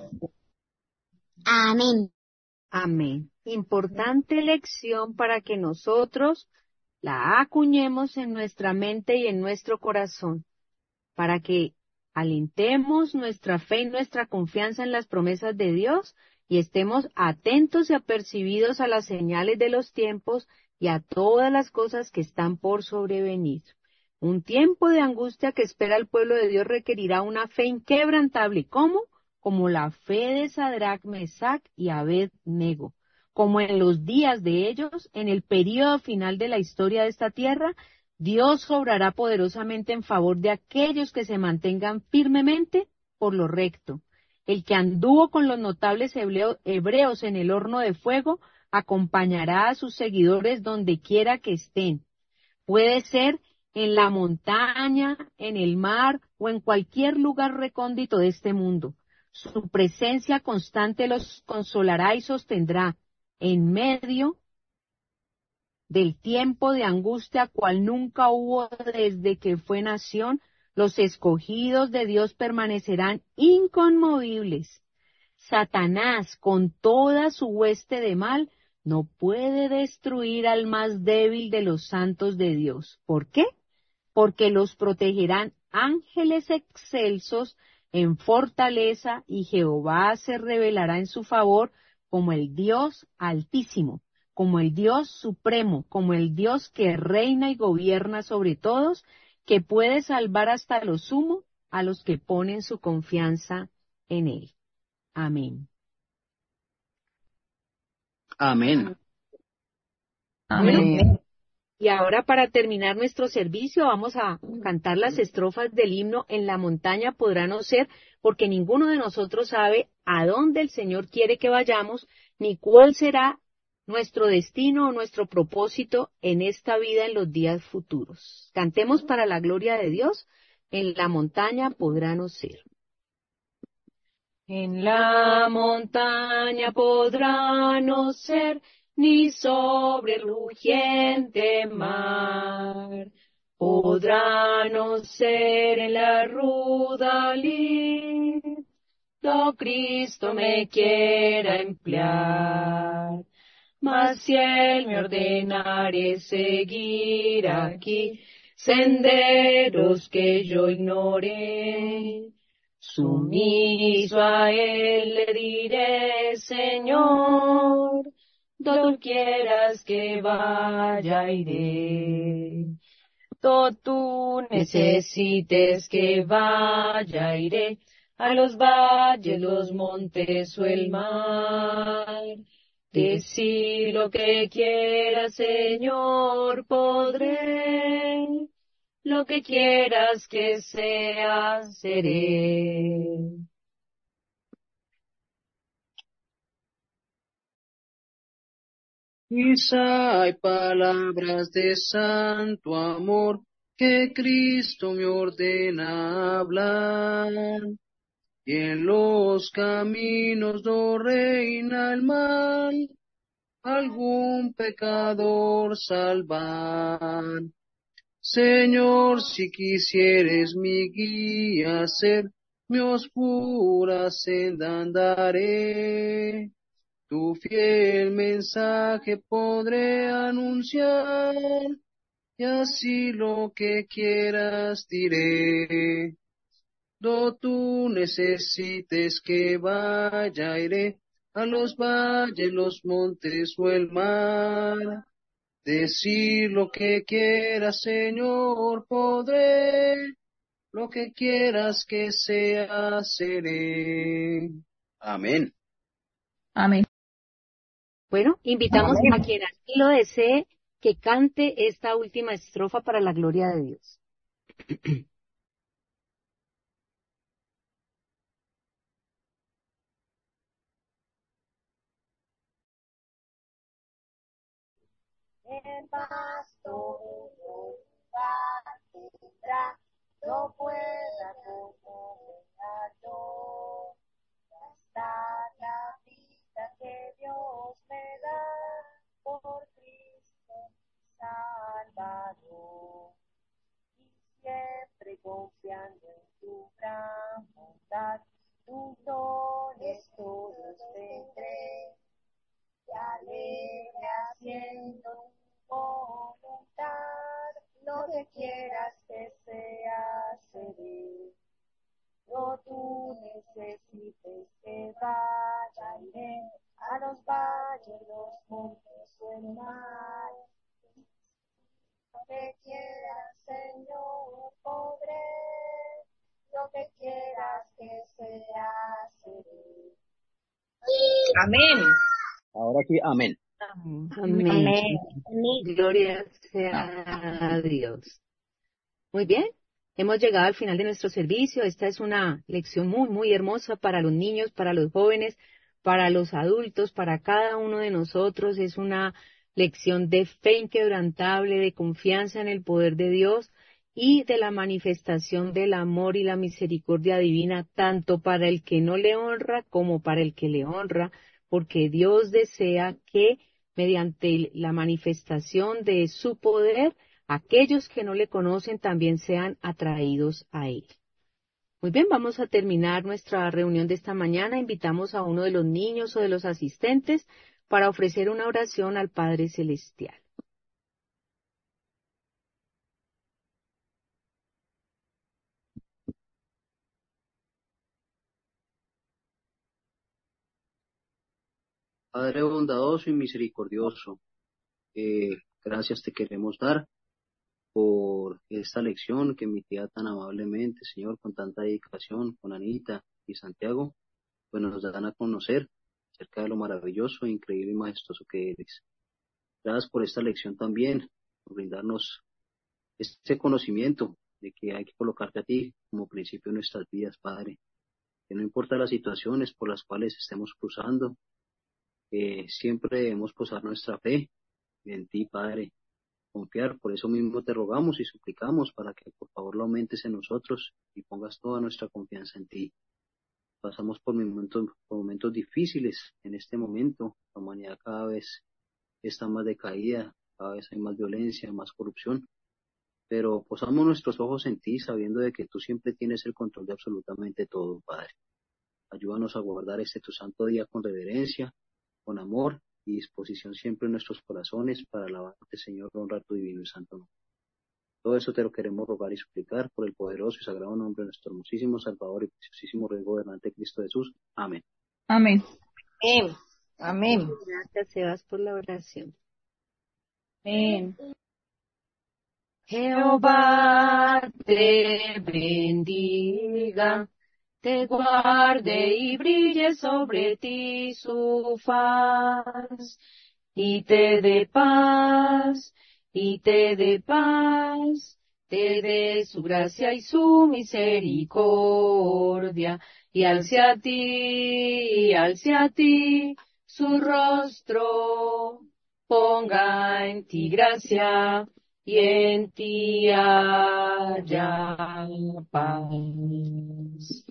Amén. Amén. Importante lección para que nosotros la acuñemos en nuestra mente y en nuestro corazón, para que alentemos nuestra fe y nuestra confianza en las promesas de Dios y estemos atentos y apercibidos a las señales de los tiempos y a todas las cosas que están por sobrevenir. Un tiempo de angustia que espera el pueblo de Dios requerirá una fe inquebrantable. ¿Cómo? Como la fe de Sadrach, Mesach y Abed-nego. Como en los días de ellos, en el período final de la historia de esta tierra, Dios obrará poderosamente en favor de aquellos que se mantengan firmemente por lo recto. El que anduvo con los notables hebreos en el horno de fuego acompañará a sus seguidores donde quiera que estén. Puede ser en la montaña, en el mar o en cualquier lugar recóndito de este mundo. Su presencia constante los consolará y sostendrá en medio del tiempo de angustia cual nunca hubo desde que fue nación. Los escogidos de Dios permanecerán inconmovibles. Satanás, con toda su hueste de mal, no puede destruir al más débil de los santos de Dios. ¿Por qué? Porque los protegerán ángeles excelsos en fortaleza, y Jehová se revelará en su favor como el Dios altísimo, como el Dios supremo, como el Dios que reina y gobierna sobre todos, que puede salvar hasta lo sumo a los que ponen su confianza en Él. Amén. Amén. Amén. Y ahora, para terminar nuestro servicio, vamos a cantar las estrofas del himno En la montaña podrá no ser, porque ninguno de nosotros sabe a dónde el Señor quiere que vayamos, ni cuál será nuestro destino o nuestro propósito en esta vida en los días futuros. Cantemos para la gloria de Dios. En la montaña podrános ser. En la montaña podrános ser, ni sobre el rugiente mar. Podrános ser en la ruda lid, do Cristo me quiera emplear. Mas si Él me ordenare seguir aquí senderos que yo ignoré, sumiso a Él le diré, Señor, donde quieras que vaya iré. Do tú necesites que vaya iré, a los valles, los montes o el mar. Decir lo que quieras, Señor, podré. Lo que quieras que sea, seré. Quizá hay palabras de santo amor que Cristo me ordena hablar. Y en los caminos no reina el mal, algún pecador salvar. Señor, si quisieres mi guía ser, mi oscura senda andaré. Tu fiel mensaje podré anunciar, y así lo que quieras diré. Do tú necesites que vaya, iré a los valles, los montes o el mar. Decir lo que quieras, Señor, podré. Lo que quieras que sea, seré. Amén. Amén. Bueno, invitamos a quien así lo desee que cante esta última estrofa para la gloria de Dios. En pasto lugar tendrá, no pueda como venga yo. Gastar la vida que Dios me da, por Cristo Salvador. Y siempre confiando en tu gran bondad, tus dones todos tendré. Y alegre haciendo tu voluntad, lo que quieras que sea, seré. No tú necesites que vaya, iré a los valles, los montes o el mar. Lo que quieras, Señor, podré. Lo que quieras que sea, seré. Amén. Ahora sí, amén. Amén. Amén. Gloria sea a Dios. Muy bien, hemos llegado al final de nuestro servicio. Esta es una lección muy, muy hermosa para los niños, para los jóvenes, para los adultos, para cada uno de nosotros. Es una lección de fe inquebrantable, de confianza en el poder de Dios y de la manifestación del amor y la misericordia divina, tanto para el que no le honra como para el que le honra, porque Dios desea que mediante la manifestación de su poder, aquellos que no le conocen también sean atraídos a Él. Muy bien, vamos a terminar nuestra reunión de esta mañana. Invitamos a uno de los niños o de los asistentes para ofrecer una oración al Padre Celestial. Padre bondadoso y misericordioso, gracias te queremos dar por esta lección que mi tía tan amablemente, Señor, con tanta dedicación, con Anita y Santiago, pues nos dan a conocer acerca de lo maravilloso, increíble y majestuoso que eres. Gracias por esta lección también, por brindarnos este conocimiento de que hay que colocarte a ti como principio en nuestras vidas, Padre. Que no importa las situaciones por las cuales estemos cruzando, Siempre debemos posar nuestra fe en ti, Padre, confiar. Por eso mismo te rogamos y suplicamos para que por favor lo aumentes en nosotros y pongas toda nuestra confianza en ti. Pasamos por momentos difíciles en este momento. La humanidad cada vez está más decaída, cada vez hay más violencia, más corrupción. Pero posamos nuestros ojos en ti, sabiendo de que tú siempre tienes el control de absolutamente todo, Padre. Ayúdanos a guardar este tu santo día con reverencia, con amor y disposición siempre en nuestros corazones para alabarte, Señor, honrar tu divino y santo nombre. Todo eso te lo queremos rogar y suplicar por el poderoso y sagrado nombre de nuestro hermosísimo Salvador y preciosísimo Rey Gobernante Cristo Jesús. Amén. Amén. Amén. Amén. Gracias, Sebas, por la oración. Amén. Jehová te bendiga, te guarde y brille sobre ti su faz, y te dé paz, te dé su gracia y su misericordia, y alce a ti su rostro, ponga en ti gracia, y en ti haya paz.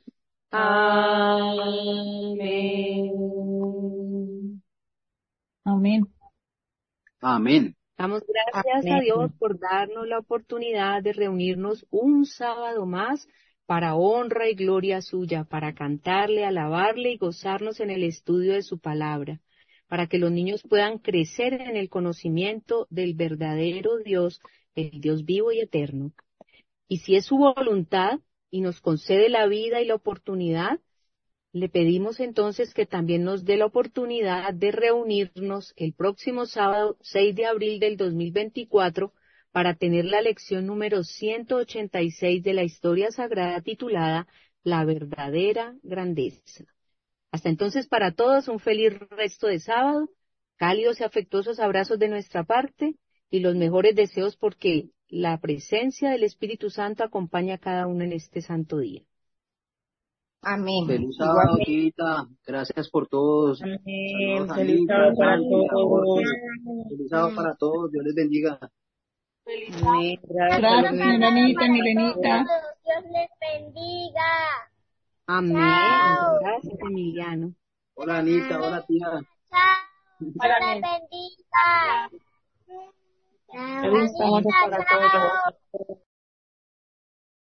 Amén. Amén. Amén. Damos gracias a Dios por darnos la oportunidad de reunirnos un sábado más para honra y gloria suya, para cantarle, alabarle y gozarnos en el estudio de su palabra, para que los niños puedan crecer en el conocimiento del verdadero Dios, el Dios vivo y eterno. Y si es su voluntad y nos concede la vida y la oportunidad, le pedimos entonces que también nos dé la oportunidad de reunirnos el próximo sábado 6 de abril del 2024 para tener la lección número 186 de la historia sagrada titulada La verdadera grandeza. Hasta entonces, para todos, un feliz resto de sábado, cálidos y afectuosos abrazos de nuestra parte y los mejores deseos porque la presencia del Espíritu Santo acompaña a cada uno en este santo día. Amén. Feliz sábado, Tita. Gracias por todos. Amén. Saludos, Feliz Anita, sábado para Sandy, a Jorge. todos. Feliz sábado para todos. Dios les bendiga. Amén. Gracias, Milenita, Milenita. Dios les bendiga. Amén. Chao. Gracias, Emiliano. Hola, Anita. Hola, tía. Chao. Dios les bendiga. Feliz sábado para todos. Chao.